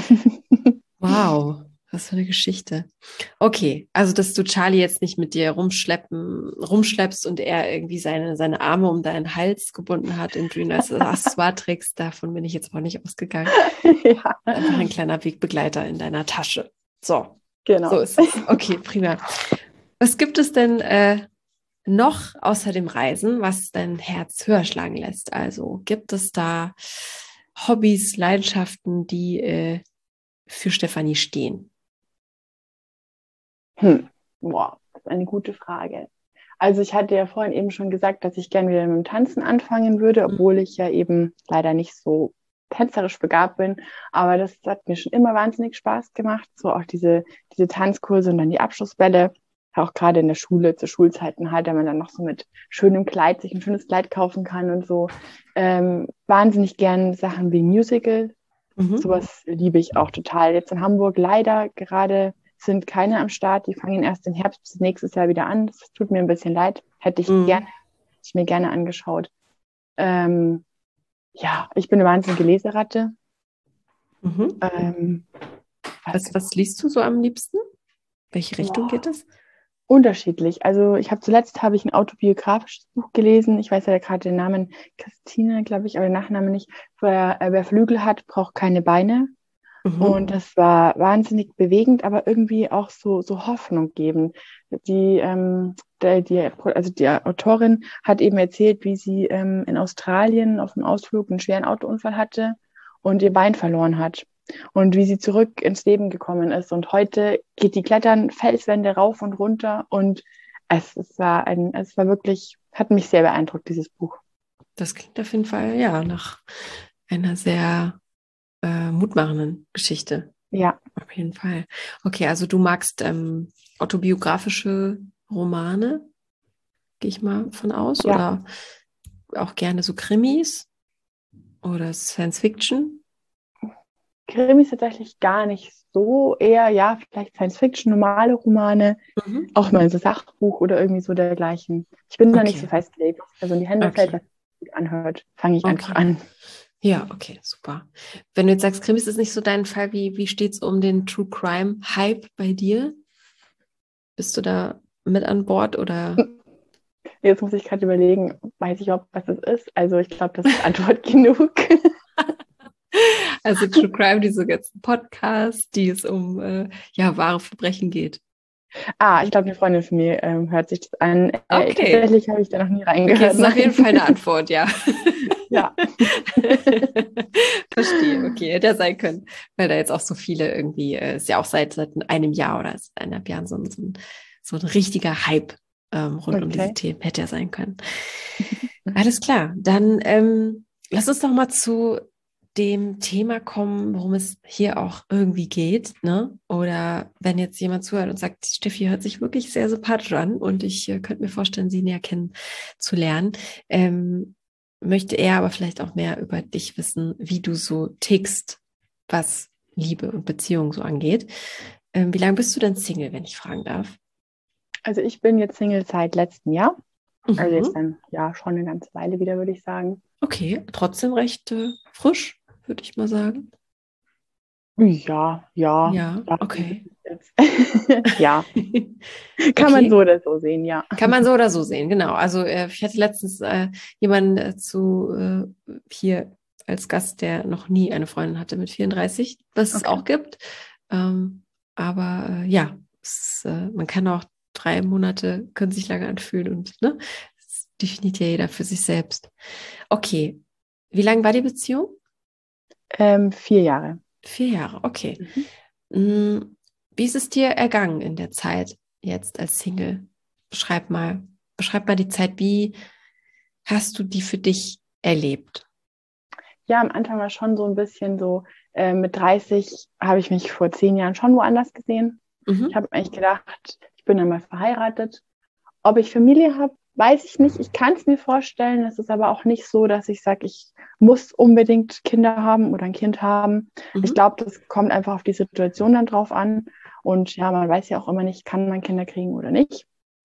Speaker 1: Wow, was für eine Geschichte. Okay, also dass du Charlie jetzt nicht mit dir rumschleppen, rumschleppst und er irgendwie seine, seine Arme um deinen Hals gebunden hat und du ihn als Accessoire trägst, davon bin ich jetzt auch nicht ausgegangen.
Speaker 2: Ja,
Speaker 1: Einfach ein kleiner Wegbegleiter in deiner Tasche. So,
Speaker 2: genau.
Speaker 1: so ist es. Okay, prima. Was gibt es denn äh, noch außer dem Reisen, was dein Herz höher schlagen lässt? Also gibt es da Hobbys, Leidenschaften, die äh, für Stefanie stehen?
Speaker 2: Hm. Boah, das ist eine gute Frage. Also ich hatte ja vorhin eben schon gesagt, dass ich gerne wieder mit dem Tanzen anfangen würde, obwohl ich ja eben leider nicht so tänzerisch begabt bin. Aber das hat mir schon immer wahnsinnig Spaß gemacht. So auch diese, diese Tanzkurse und dann die Abschlussbälle. Auch gerade in der Schule, zu Schulzeiten halt, wenn man dann noch so mit schönem Kleid sich ein schönes Kleid kaufen kann und so. Ähm, wahnsinnig gern Sachen wie Musical.
Speaker 1: Mhm.
Speaker 2: Sowas liebe ich auch total. Jetzt in Hamburg leider gerade sind keine am Start. Die fangen erst im Herbst bis nächstes Jahr wieder an. Das tut mir ein bisschen leid. Hätte ich
Speaker 1: Mhm.
Speaker 2: gerne, hätte ich mir gerne angeschaut. Ähm, ja, ich bin eine wahnsinnige Leseratte.
Speaker 1: Mhm.
Speaker 2: Ähm,
Speaker 1: Was, was liest du so am liebsten? Welche Richtung
Speaker 2: Boah.
Speaker 1: geht es?
Speaker 2: Unterschiedlich. Also ich habe zuletzt habe ich ein autobiografisches Buch gelesen. Ich weiß ja gerade den Namen Christine, glaube ich, aber den Nachnamen nicht. Wer, äh, wer Flügel hat, braucht keine Beine.
Speaker 1: Mhm.
Speaker 2: Und das war wahnsinnig bewegend, aber irgendwie auch so, so Hoffnung gebend. Die, ähm, der, die, also die Autorin hat eben erzählt, wie sie ähm, in Australien auf dem Ausflug einen schweren Autounfall hatte und ihr Bein verloren hat. Und wie sie zurück ins Leben gekommen ist. Und heute geht die klettern Felswände rauf und runter. Und es, es war ein, es war wirklich, hat mich sehr beeindruckt, dieses Buch.
Speaker 1: Das klingt auf jeden Fall, ja, nach einer sehr äh, mutmachenden Geschichte.
Speaker 2: Ja.
Speaker 1: Auf jeden Fall. Okay, also du magst ähm, autobiografische Romane, gehe ich mal von aus,
Speaker 2: Ja.
Speaker 1: oder auch gerne so Krimis oder Science Fiction?
Speaker 2: Krimis tatsächlich gar nicht so, eher, ja, vielleicht Science-Fiction, normale Romane,
Speaker 1: Mhm.
Speaker 2: auch mal so Sachbuch oder irgendwie so dergleichen. Ich bin da nicht so
Speaker 1: Okay.
Speaker 2: festgelegt. Also in die Hände fällt,
Speaker 1: Okay.
Speaker 2: was sich gut anhört, fange ich einfach
Speaker 1: Okay.
Speaker 2: an.
Speaker 1: Ja, okay, super. Wenn du jetzt sagst, Krimis ist nicht so dein Fall, wie, wie steht es um den True Crime Hype bei dir? Bist du da mit an Bord oder?
Speaker 2: Jetzt muss ich gerade überlegen, weiß ich überhaupt, was das ist? Also ich glaube, das ist Antwort genug.
Speaker 1: Also True Crime, diese ganzen Podcasts, die es um äh, ja, wahre Verbrechen geht.
Speaker 2: Ah, ich glaube, eine Freundin von mir ähm, hört sich das an. Äh,
Speaker 1: Okay.
Speaker 2: Tatsächlich habe ich da noch nie
Speaker 1: Okay,
Speaker 2: reingehört.
Speaker 1: das ist auf jeden Fall eine Antwort, ja.
Speaker 2: Ja.
Speaker 1: Verstehe, okay, hätte ja sein können. Weil da jetzt auch so viele irgendwie, äh, ist ja auch seit, seit einem Jahr oder seit eineinhalb Jahren so, ein- so, ein, so ein richtiger Hype ähm, rund um diese
Speaker 2: Okay.
Speaker 1: Themen. Hätte ja sein können. Alles klar, dann ähm, lass uns doch mal zu dem Thema kommen, worum es hier auch irgendwie geht, ne? Oder wenn jetzt jemand zuhört und sagt, Steffi hört sich wirklich sehr sympathisch an und ich äh, könnte mir vorstellen, sie näher kennenzulernen, ähm, möchte er aber vielleicht auch mehr über dich wissen, wie du so tickst, was Liebe und Beziehung so angeht. Ähm, wie lange bist du denn Single, wenn ich fragen darf?
Speaker 2: Also ich bin jetzt Single seit letztem Jahr. Also jetzt
Speaker 1: Mhm.
Speaker 2: dann ja schon eine ganze Weile wieder, würde ich sagen.
Speaker 1: Okay, trotzdem recht äh, frisch, würde ich mal sagen.
Speaker 2: Ja, ja,
Speaker 1: Ja,
Speaker 2: ja.
Speaker 1: okay.
Speaker 2: Jetzt. Ja, kann man
Speaker 1: Okay.
Speaker 2: so oder so sehen, ja.
Speaker 1: Kann man so oder so sehen, genau. Also äh, ich hatte letztens äh, jemanden äh, zu äh, hier als Gast, der noch nie eine Freundin hatte mit vierunddreißig, was es
Speaker 2: Okay.
Speaker 1: auch gibt. Ähm, aber äh, ja, es, äh, man kann auch drei Monate, können sich lange anfühlen und ne, das definiert ja jeder für sich selbst. Okay, wie lang war die Beziehung?
Speaker 2: Ähm, vier Jahre.
Speaker 1: Vier Jahre, okay.
Speaker 2: Mhm.
Speaker 1: Wie ist es dir ergangen in der Zeit jetzt als Single? Beschreib mal, beschreib mal die Zeit, wie hast du die für dich erlebt?
Speaker 2: Ja, am Anfang war schon so ein bisschen so, äh, mit dreißig habe ich mich vor zehn Jahren schon woanders gesehen. Ich
Speaker 1: Mhm.
Speaker 2: habe eigentlich gedacht, ich bin einmal verheiratet. Ob ich Familie habe, weiß ich nicht. Ich kann es mir vorstellen. Es ist aber auch nicht so, dass ich sage, ich muss unbedingt Kinder haben oder ein Kind haben. Ich
Speaker 1: Mhm.
Speaker 2: glaube, das kommt einfach auf die Situation dann drauf an. Und ja, man weiß ja auch immer nicht, kann man Kinder kriegen oder nicht.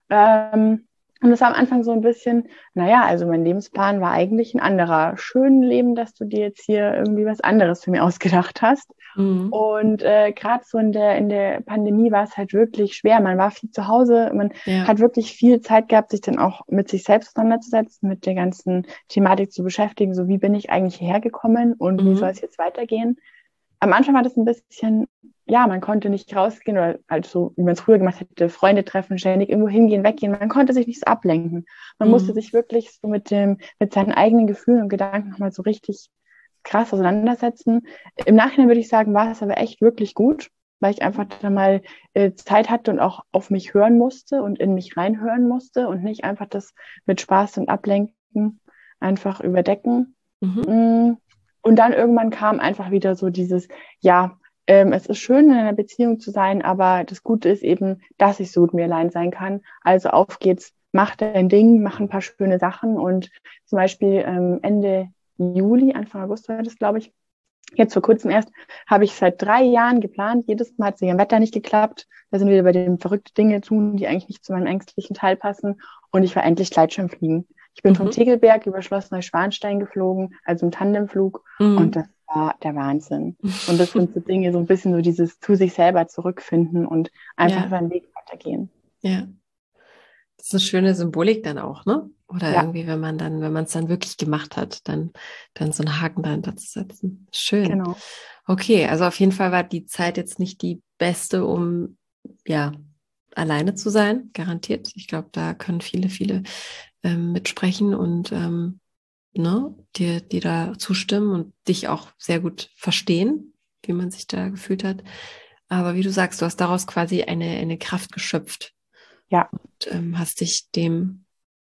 Speaker 2: Ähm, und das war am Anfang so ein bisschen, naja, also mein Lebensplan war eigentlich ein anderer. Schön Leben, dass du dir jetzt hier irgendwie was anderes für mich ausgedacht hast.
Speaker 1: Mhm.
Speaker 2: Und äh, gerade so in der, in der Pandemie war es halt wirklich schwer. Man war viel zu Hause, man
Speaker 1: Ja.
Speaker 2: hat wirklich viel Zeit gehabt, sich dann auch mit sich selbst auseinanderzusetzen, mit der ganzen Thematik zu beschäftigen. So, wie bin ich eigentlich hergekommen und wie soll
Speaker 1: Mhm.
Speaker 2: es jetzt weitergehen? Am Anfang war das ein bisschen, ja, man konnte nicht rausgehen oder halt so, wie man es früher gemacht hätte, Freunde treffen, ständig irgendwo hingehen, weggehen. Man konnte sich nicht so ablenken. Man musste
Speaker 1: Mhm.
Speaker 2: sich wirklich so mit dem, mit seinen eigenen Gefühlen und Gedanken nochmal so richtig krass auseinandersetzen. Im Nachhinein würde ich sagen, war es aber echt wirklich gut, weil ich einfach dann mal äh, Zeit hatte und auch auf mich hören musste und in mich reinhören musste und nicht einfach das mit Spaß und Ablenken einfach überdecken.
Speaker 1: Mhm.
Speaker 2: Mm. Und dann irgendwann kam einfach wieder so dieses, ja, ähm, es ist schön, in einer Beziehung zu sein, aber das Gute ist eben, dass ich so mit mir allein sein kann. Also auf geht's, mach dein Ding, mach ein paar schöne Sachen. Und zum Beispiel ähm, Ende Juli, Anfang August war das, glaube ich, jetzt vor kurzem erst, habe ich seit drei Jahren geplant. Jedes Mal hat es wegen dem Wetter nicht geklappt. Da sind wir bei den verrückten Dinge tun, die eigentlich nicht zu meinem ängstlichen Teil passen. Und ich war endlich Gleitschirmfliegen. Ich bin vom
Speaker 1: Mhm.
Speaker 2: Tegelberg über Schloss Neuschwanstein geflogen, also im Tandemflug. Und
Speaker 1: Mhm.
Speaker 2: das war der Wahnsinn. Und das sind so Dinge, so ein bisschen so dieses zu sich selber zurückfinden und einfach
Speaker 1: Ja,
Speaker 2: seinen Weg weitergehen.
Speaker 1: ja. Das ist eine schöne Symbolik dann auch, ne? Oder
Speaker 2: Ja,
Speaker 1: irgendwie, wenn man dann, wenn man es dann wirklich gemacht hat, dann, dann so einen Haken dahinter zu setzen. Schön.
Speaker 2: genau.
Speaker 1: Okay, also auf jeden Fall war die Zeit jetzt nicht die beste, um ja alleine zu sein, garantiert. Ich glaube, da können viele, viele ähm, mitsprechen und ähm, ne, dir, dir da zustimmen und dich auch sehr gut verstehen, wie man sich da gefühlt hat. Aber wie du sagst, du hast daraus quasi eine, eine Kraft geschöpft
Speaker 2: Ja,
Speaker 1: und ähm, hast dich dem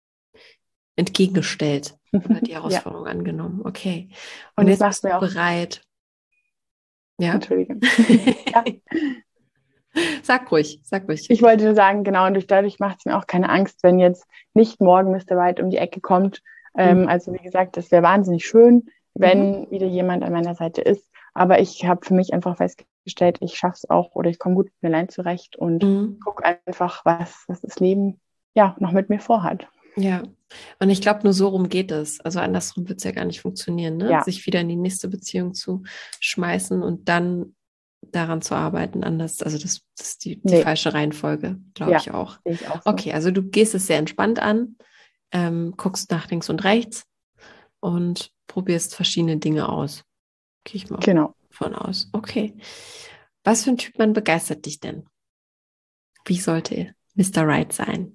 Speaker 1: entgegengestellt oder die
Speaker 2: ja.
Speaker 1: Herausforderung angenommen. Okay. Und
Speaker 2: Und es
Speaker 1: jetzt
Speaker 2: macht
Speaker 1: bist du
Speaker 2: mir auch,
Speaker 1: bereit. Ja?
Speaker 2: Entschuldige. Ja,
Speaker 1: Sag ruhig, sag ruhig.
Speaker 2: ich wollte nur sagen, genau, und durch, dadurch macht es mir auch keine Angst, wenn jetzt nicht morgen Mister White um die Ecke kommt. Ähm,
Speaker 1: Mhm.
Speaker 2: also wie gesagt, das wäre wahnsinnig schön,
Speaker 1: Mhm.
Speaker 2: wenn wieder jemand an meiner Seite ist. Aber ich habe für mich einfach festgestellt, ich schaffe es auch oder ich komme gut mit mir allein zurecht und
Speaker 1: Mhm.
Speaker 2: gucke einfach, was, was das Leben ja noch mit mir vorhat.
Speaker 1: Ja, und ich glaube, nur so rum geht es. Also andersrum wird es ja gar nicht funktionieren, ne?
Speaker 2: Ja,
Speaker 1: Sich wieder in die nächste Beziehung zu schmeißen und dann daran zu arbeiten. Anders, also das, das ist die, die
Speaker 2: nee,
Speaker 1: falsche Reihenfolge, glaube
Speaker 2: ja,
Speaker 1: ich auch.
Speaker 2: sehe ich auch so.
Speaker 1: Okay, also du gehst es sehr entspannt an, ähm, guckst nach links und rechts und probierst verschiedene Dinge aus. Gehe ich mal
Speaker 2: Genau.
Speaker 1: von aus. Okay. Was für ein Typ Mann begeistert dich denn? Wie sollte Mister Right sein?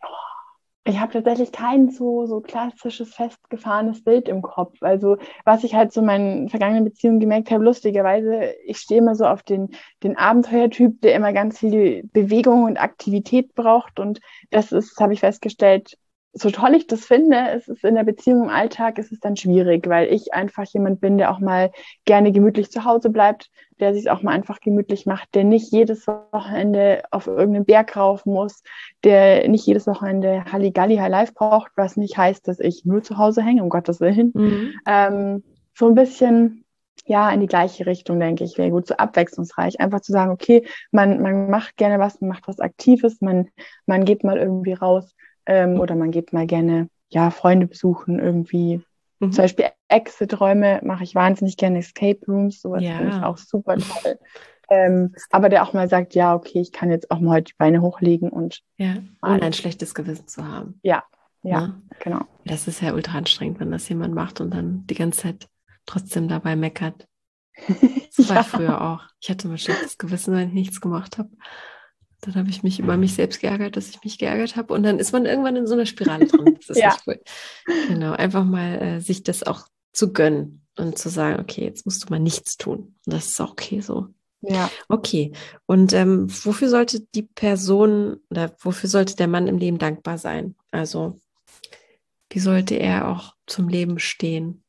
Speaker 2: Ich habe tatsächlich kein so, so klassisches, festgefahrenes Bild im Kopf. Also, was ich halt so in meinen vergangenen Beziehungen gemerkt habe, lustigerweise, ich stehe immer so auf den, den Abenteuertyp, der immer ganz viel Bewegung und Aktivität braucht. Und das ist, habe ich festgestellt, so toll ich das finde, es ist in der Beziehung im Alltag, ist es dann schwierig, weil ich einfach jemand bin, der auch mal gerne gemütlich zu Hause bleibt, der sich auch mal einfach gemütlich macht, der nicht jedes Wochenende auf irgendeinen Berg rauf muss, der nicht jedes Wochenende Halligalli High Life braucht, was nicht heißt, dass ich nur zu Hause hänge, um Gottes Willen.
Speaker 1: Mhm.
Speaker 2: Ähm, so ein bisschen, ja, in die gleiche Richtung, denke ich, wäre gut, so abwechslungsreich. Einfach zu sagen, okay, man, man macht gerne was, man macht was Aktives, man, man geht mal irgendwie raus ähm, oder man geht mal gerne, ja, Freunde besuchen, irgendwie. Zum
Speaker 1: Mhm.
Speaker 2: Beispiel Exit-Räume mache ich wahnsinnig gerne, Escape Rooms, sowas finde ich
Speaker 1: Ja,
Speaker 2: auch super toll. Ähm, aber der auch mal sagt, ja, okay, ich kann jetzt auch mal heute die Beine hochlegen und
Speaker 1: ja, ohne
Speaker 2: mal,
Speaker 1: ein schlechtes Gewissen zu haben.
Speaker 2: ja, ja,
Speaker 1: Ne?
Speaker 2: genau.
Speaker 1: Das ist ja ultra anstrengend, wenn das jemand macht und dann die ganze Zeit trotzdem dabei meckert. So war ich
Speaker 2: Ja,
Speaker 1: früher auch. Ich hatte mal schlechtes Gewissen, wenn ich nichts gemacht habe. Dann habe ich mich über mich selbst geärgert, dass ich mich geärgert habe. Und dann ist man irgendwann in so einer Spirale drin. Das ist
Speaker 2: ja,
Speaker 1: nicht cool. Genau, einfach mal äh, sich das auch zu gönnen und zu sagen, okay, jetzt musst du mal nichts tun. Und das ist auch okay so.
Speaker 2: Ja.
Speaker 1: Okay. Und ähm, wofür sollte die Person oder wofür sollte der Mann im Leben dankbar sein? Also, wie sollte er auch zum Leben stehen?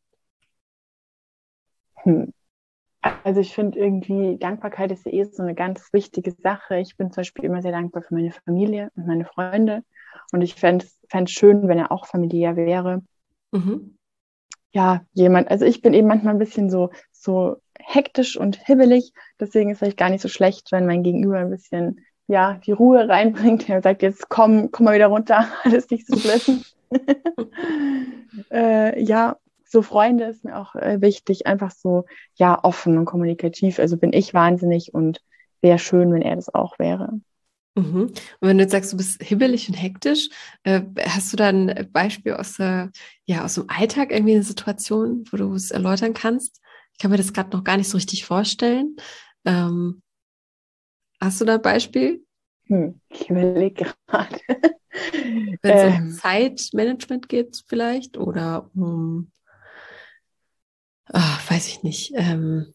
Speaker 2: Hm. Also ich finde irgendwie, Dankbarkeit ist ja eh so eine ganz wichtige Sache. Ich bin zum Beispiel immer sehr dankbar für meine Familie und meine Freunde. Und ich fände es schön, wenn er auch familiär wäre.
Speaker 1: Mhm.
Speaker 2: Ja, jemand, also ich bin eben manchmal ein bisschen so, so hektisch und hibbelig. Deswegen ist es vielleicht gar nicht so schlecht, wenn mein Gegenüber ein bisschen, ja, die Ruhe reinbringt. Er sagt jetzt, komm, komm mal wieder runter, alles nicht so schlimm. äh, ja, so Freunde ist mir auch äh, wichtig, einfach so, ja, offen und kommunikativ. Also bin ich wahnsinnig und wäre schön, wenn er das auch wäre.
Speaker 1: Mhm. Und wenn du jetzt sagst, du bist hibbelig und hektisch, äh, hast du da ein Beispiel aus der, ja, aus dem Alltag, irgendwie eine Situation, wo du es erläutern kannst? Ich kann mir das gerade noch gar nicht so richtig vorstellen. Ähm, hast du da ein Beispiel?
Speaker 2: Hm, ich überlege gerade.
Speaker 1: Wenn es um
Speaker 2: ähm,
Speaker 1: Zeitmanagement geht vielleicht oder um, ah, weiß ich nicht, ähm,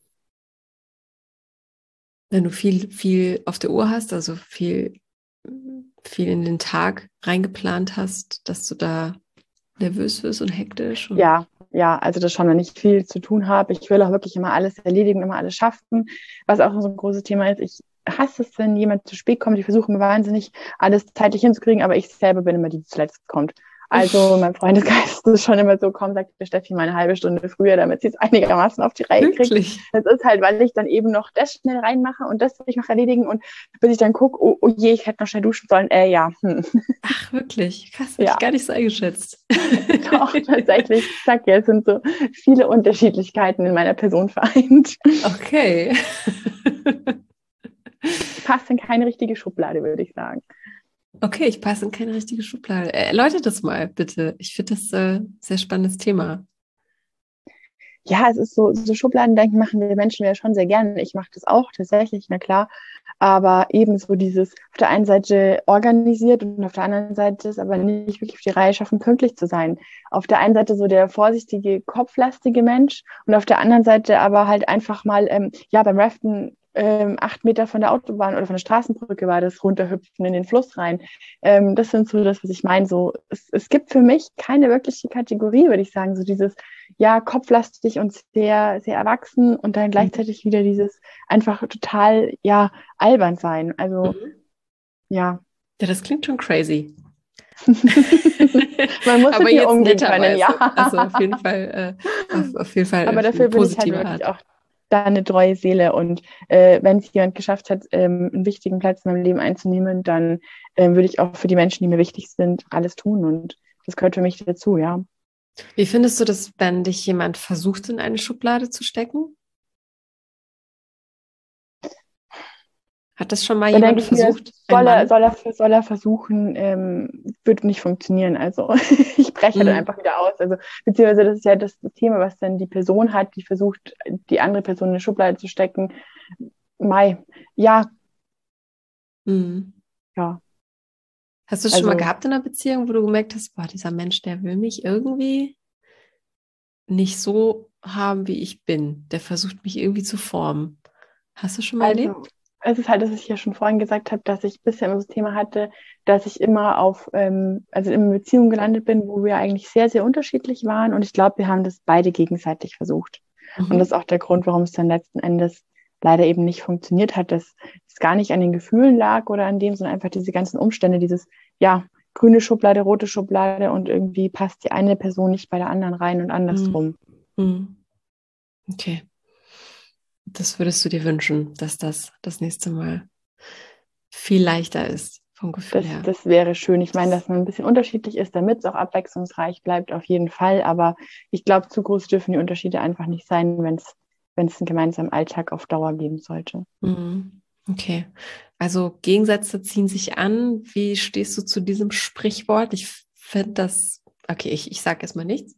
Speaker 1: wenn du viel, viel auf der Uhr hast, also viel, viel in den Tag reingeplant hast, dass du da nervös wirst und hektisch und
Speaker 2: Ja, ja, also das schon, wenn ich viel zu tun habe. Ich will auch wirklich immer alles erledigen, immer alles schaffen. Was auch so ein großes Thema ist, ich hasse es, wenn jemand zu spät kommt. Ich versuche mir wahnsinnig, alles zeitlich hinzukriegen, aber ich selber bin immer die, die zuletzt kommt. Also mein Freundeskreis ist schon immer so, komm, sagt der Steffi mal eine halbe Stunde früher, damit sie es einigermaßen auf die Reihe kriegt.
Speaker 1: wirklich.
Speaker 2: Das ist halt, weil ich dann eben noch das schnell reinmache und das will ich noch erledigen und bis ich dann gucke, oh, oh je, ich hätte noch schnell duschen sollen. Äh, ja, hm.
Speaker 1: Ach, wirklich. Krass, hätte ich
Speaker 2: Ja.
Speaker 1: gar nicht so eingeschätzt.
Speaker 2: Doch, tatsächlich. Ich sag ja, es sind so viele Unterschiedlichkeiten in meiner Person vereint.
Speaker 1: Okay.
Speaker 2: Passt in keine richtige Schublade, würde ich sagen.
Speaker 1: Okay, ich passe in keine richtige Schublade. Äh, Erläutert das mal, bitte. Ich finde das äh, sehr spannendes Thema.
Speaker 2: Ja, es ist so, so Schubladendenken machen wir Menschen ja schon sehr gerne. Ich mache das auch tatsächlich, na klar. Aber ebenso dieses auf der einen Seite organisiert und auf der anderen Seite ist aber nicht wirklich auf die Reihe schaffen, pünktlich zu sein. Auf der einen Seite so der vorsichtige, kopflastige Mensch und auf der anderen Seite aber halt einfach mal, ähm, ja, beim Raften ähm, acht Meter von der Autobahn oder von der Straßenbrücke war das runterhüpfen in den Fluss rein. Ähm, das sind so das, was ich meine. So, es, es gibt für mich keine wirkliche Kategorie, würde ich sagen. So dieses, ja, kopflastig und sehr, sehr erwachsen und dann gleichzeitig wieder dieses einfach total, ja, albern sein. Also,
Speaker 1: Mhm.
Speaker 2: ja.
Speaker 1: Ja, das klingt schon crazy.
Speaker 2: Man muss
Speaker 1: Aber
Speaker 2: mit mir
Speaker 1: jetzt
Speaker 2: umgehen können,
Speaker 1: netterweise.
Speaker 2: ja.
Speaker 1: Also auf jeden Fall, äh, auf, auf jeden Fall
Speaker 2: Aber
Speaker 1: auf eine
Speaker 2: dafür bin ich halt
Speaker 1: positive
Speaker 2: wirklich
Speaker 1: Art.
Speaker 2: auch da eine treue Seele. Und äh, wenn es jemand geschafft hat, ähm, einen wichtigen Platz in meinem Leben einzunehmen, dann ähm, würde ich auch für die Menschen, die mir wichtig sind, alles tun. Und das gehört für mich dazu, ja.
Speaker 1: Wie findest du das, wenn dich jemand versucht, in eine Schublade zu stecken? Hat das schon mal
Speaker 2: Da
Speaker 1: jemand
Speaker 2: denke ich mir,
Speaker 1: versucht? Ein
Speaker 2: soll er,
Speaker 1: Mann?
Speaker 2: soll er, soll er versuchen, ähm, wird nicht funktionieren. Also ich breche dann
Speaker 1: Mhm.
Speaker 2: einfach wieder aus. Also beziehungsweise das ist ja das Thema, was dann die Person hat, die versucht, die andere Person in eine Schublade zu stecken. Mai, ja,
Speaker 1: Mhm.
Speaker 2: ja,
Speaker 1: Hast du es schon mal
Speaker 2: also
Speaker 1: gehabt in einer Beziehung, wo du gemerkt hast, boah, dieser Mensch, der will mich irgendwie nicht so haben, wie ich bin. Der versucht mich irgendwie zu formen. Hast du schon mal
Speaker 2: Also,
Speaker 1: erlebt?
Speaker 2: es ist halt, dass ich ja schon vorhin gesagt habe, dass ich bisher immer so das Thema hatte, dass ich immer auf, ähm, also in Beziehungen gelandet bin, wo wir eigentlich sehr, sehr unterschiedlich waren. Und ich glaube, wir haben das beide gegenseitig versucht. Und das
Speaker 1: Mhm.
Speaker 2: ist auch der Grund, warum es dann letzten Endes leider eben nicht funktioniert hat, dass es gar nicht an den Gefühlen lag oder an dem, sondern einfach diese ganzen Umstände, dieses, ja, grüne Schublade, rote Schublade und irgendwie passt die eine Person nicht bei der anderen rein und
Speaker 1: Mhm.
Speaker 2: andersrum.
Speaker 1: Mhm. Okay. Das würdest du dir wünschen, dass das das nächste Mal viel leichter ist vom Gefühl
Speaker 2: Das,
Speaker 1: her.
Speaker 2: das wäre schön. Ich meine, dass man ein bisschen unterschiedlich ist, damit es auch abwechslungsreich bleibt, auf jeden Fall. Aber ich glaube, zu groß dürfen die Unterschiede einfach nicht sein, wenn es wenn es einen gemeinsamen Alltag auf Dauer geben sollte.
Speaker 1: Mhm. Okay. Also Gegensätze ziehen sich an. Wie stehst du zu diesem Sprichwort? Ich finde das, okay, ich, ich sage erstmal nichts.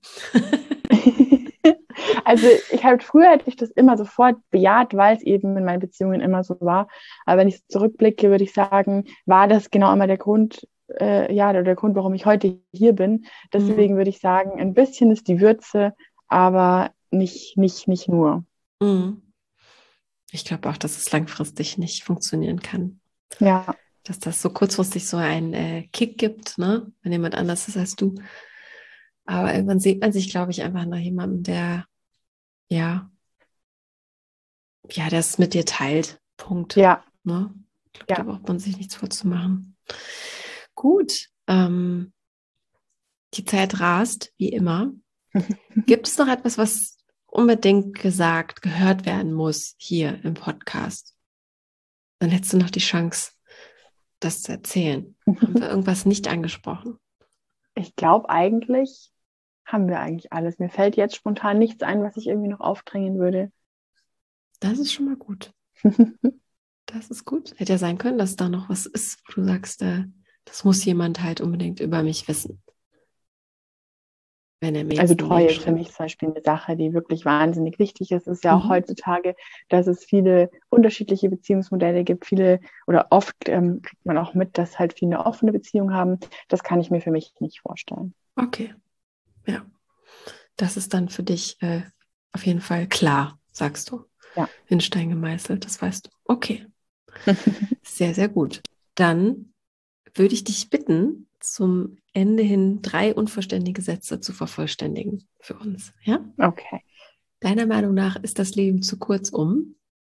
Speaker 2: Also ich halt früher hätte ich das immer sofort bejaht, weil es eben in meinen Beziehungen immer so war. Aber wenn ich zurückblicke, würde ich sagen, war das genau immer der Grund, äh, ja, der, der Grund, warum ich heute hier bin.
Speaker 1: Mhm.
Speaker 2: Deswegen würde ich sagen, ein bisschen ist die Würze, aber nicht, nicht, nicht nur.
Speaker 1: Mhm. Ich glaube auch, dass es langfristig nicht funktionieren kann.
Speaker 2: Ja.
Speaker 1: Dass das so kurzfristig so einen äh, Kick gibt, ne? Wenn jemand anders ist als du. Aber irgendwann sieht man sich, glaube ich, einfach nach jemandem, der, ja, ja, der es mit dir teilt. Punkt.
Speaker 2: Ja.
Speaker 1: Ne? Ich glaube,
Speaker 2: Ja.
Speaker 1: da braucht man sich nichts vorzumachen. Gut. Ähm, die Zeit rast, wie immer. Gibt es noch etwas, was unbedingt gesagt, gehört werden muss hier im Podcast? Dann hättest du noch die Chance, das zu erzählen. Haben wir irgendwas nicht angesprochen?
Speaker 2: Ich glaube, eigentlich haben wir eigentlich alles. Mir fällt jetzt spontan nichts ein, was ich irgendwie noch aufdrängen würde.
Speaker 1: Das ist schon mal gut. Das ist gut. Hätte ja sein können, dass da noch was ist, wo du sagst, äh, das muss jemand halt unbedingt über mich wissen. Wenn er mir
Speaker 2: Also
Speaker 1: jetzt eine
Speaker 2: Treue
Speaker 1: Mail
Speaker 2: ist für mich zum Beispiel eine Sache, die wirklich wahnsinnig wichtig ist. Es ist ja auch
Speaker 1: Mhm.
Speaker 2: heutzutage, dass es viele unterschiedliche Beziehungsmodelle gibt. Viele oder oft ähm, kriegt man auch mit, dass halt viele eine offene Beziehung haben. Das kann ich mir für mich nicht vorstellen.
Speaker 1: Okay. Ja. Das ist dann für dich äh, auf jeden Fall klar, sagst du.
Speaker 2: Ja.
Speaker 1: In Stein gemeißelt, das weißt du. Okay. Sehr, sehr gut. Dann würde ich dich bitten, zum Ende hin drei unvollständige Sätze zu vervollständigen für uns. Ja?
Speaker 2: Okay.
Speaker 1: Deiner Meinung nach ist das Leben zu kurz, um?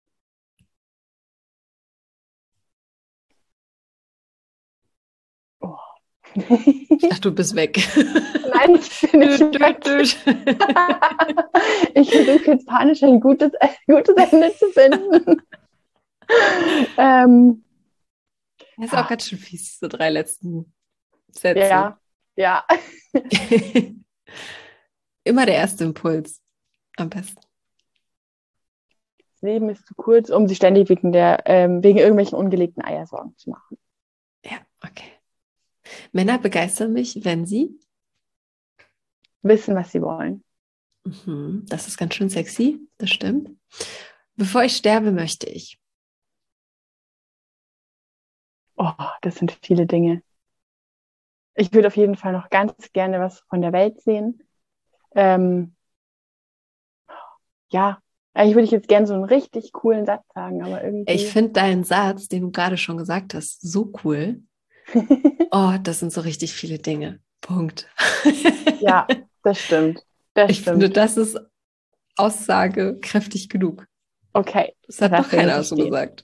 Speaker 2: Oh.
Speaker 1: Ach, du bist weg.
Speaker 2: Nein, ich bin nicht weg. Ich versuche jetzt panisch ein gutes, ein gutes Ende zu finden. ähm,
Speaker 1: Das ist auch ganz schön fies, so drei letzten Sätze.
Speaker 2: ja, ja.
Speaker 1: Immer der erste Impuls. Am besten.
Speaker 2: Das Leben ist zu kurz, um sich ständig wegen, der, ähm, wegen irgendwelchen ungelegten Eier Sorgen zu machen.
Speaker 1: Ja, okay. Männer begeistern mich, wenn sie
Speaker 2: wissen, was sie wollen.
Speaker 1: Mhm, das ist ganz schön sexy, das stimmt. Bevor ich sterbe, möchte ich.
Speaker 2: Oh, das sind viele Dinge. Ich würde auf jeden Fall noch ganz gerne was von der Welt sehen. Ähm, ja, eigentlich würde ich jetzt gerne so einen richtig coolen Satz sagen, aber irgendwie...
Speaker 1: Ich finde deinen Satz, den du gerade schon gesagt hast, so cool. Oh, das sind so richtig viele Dinge. Punkt.
Speaker 2: Ja, das stimmt. Das
Speaker 1: ich
Speaker 2: stimmt.
Speaker 1: finde, das ist aussagekräftig genug.
Speaker 2: Okay.
Speaker 1: Das hat noch keiner so gesagt.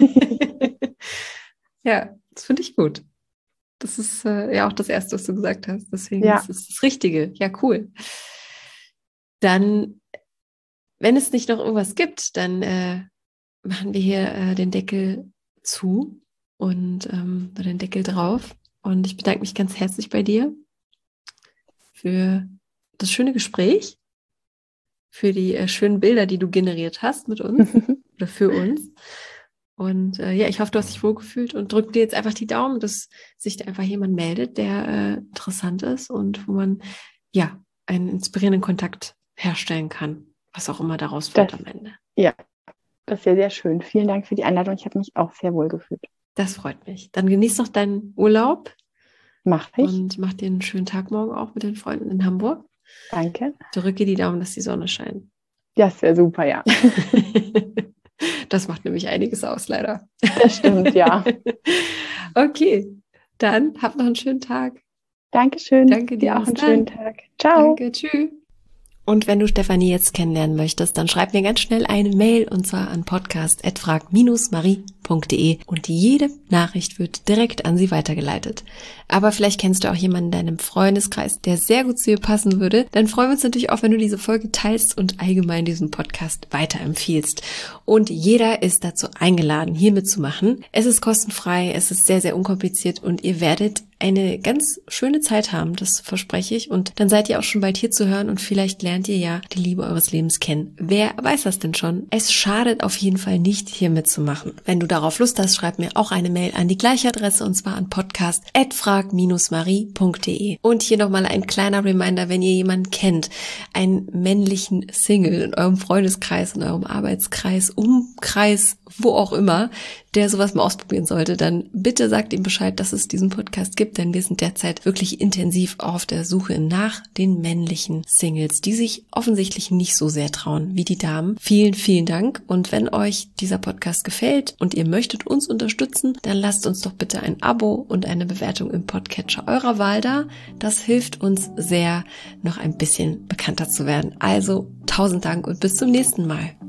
Speaker 1: Ja, das finde ich gut. Das ist äh, ja auch das Erste, was du gesagt hast. Deswegen
Speaker 2: Ja.
Speaker 1: ist es das Richtige. Ja, cool. Dann, wenn es nicht noch irgendwas gibt, dann äh, machen wir hier äh, den Deckel zu und ähm, den Deckel drauf. Und ich bedanke mich ganz herzlich bei dir für das schöne Gespräch, für die äh, schönen Bilder, die du generiert hast mit uns oder für uns. Und äh, ja, ich hoffe, du hast dich wohlgefühlt und drück dir jetzt einfach die Daumen, dass sich da einfach jemand meldet, der äh, interessant ist und wo man ja einen inspirierenden Kontakt herstellen kann, was auch immer daraus wird
Speaker 2: Das,
Speaker 1: am Ende.
Speaker 2: Ja, das ist sehr, sehr schön. Vielen Dank für die Einladung. Ich habe mich auch sehr wohl gefühlt.
Speaker 1: Das freut mich. Dann genieß noch deinen Urlaub.
Speaker 2: Mach ich.
Speaker 1: Und mach dir einen schönen Tag morgen auch mit den Freunden in Hamburg.
Speaker 2: Danke.
Speaker 1: Drücke die Daumen, dass die Sonne scheint.
Speaker 2: Ja, das wäre super, ja.
Speaker 1: Das macht nämlich einiges aus, leider.
Speaker 2: Das stimmt, ja.
Speaker 1: Okay, dann hab noch einen schönen Tag.
Speaker 2: Dankeschön.
Speaker 1: Danke dir.
Speaker 2: Dir auch einen
Speaker 1: Bis
Speaker 2: schönen
Speaker 1: dann.
Speaker 2: Tag. Ciao.
Speaker 1: Danke, tschüss. Und wenn du Stefanie jetzt kennenlernen möchtest, dann schreib mir ganz schnell eine Mail und zwar an podcast at frag Bindestrich marie punkt de und jede Nachricht wird direkt an sie weitergeleitet. Aber vielleicht kennst du auch jemanden in deinem Freundeskreis, der sehr gut zu ihr passen würde. Dann freuen wir uns natürlich auch, wenn du diese Folge teilst und allgemein diesen Podcast weiterempfiehlst. Und jeder ist dazu eingeladen, hier mitzumachen. Es ist kostenfrei, es ist sehr, sehr unkompliziert und ihr werdet eine ganz schöne Zeit haben, das verspreche ich. Und dann seid ihr auch schon bald hier zu hören und vielleicht lernt ihr ja die Liebe eures Lebens kennen. Wer weiß das denn schon? Es schadet auf jeden Fall nicht, hier mitzumachen. Wenn du darauf Lust hast, schreib mir auch eine Mail an die gleiche Adresse und zwar an podcast at frag Bindestrich marie punkt de. Und hier nochmal ein kleiner Reminder, wenn ihr jemanden kennt, einen männlichen Single in eurem Freundeskreis, in eurem Arbeitskreis, Umkreis, wo auch immer, der sowas mal ausprobieren sollte, dann bitte sagt ihm Bescheid, dass es diesen Podcast gibt, denn wir sind derzeit wirklich intensiv auf der Suche nach den männlichen Singles, die sich offensichtlich nicht so sehr trauen wie die Damen. Vielen, vielen Dank, und wenn euch dieser Podcast gefällt und ihr möchtet uns unterstützen, dann lasst uns doch bitte ein Abo und eine Bewertung im Podcatcher eurer Wahl da. Das hilft uns sehr, noch ein bisschen bekannter zu werden. Also tausend Dank und bis zum nächsten Mal.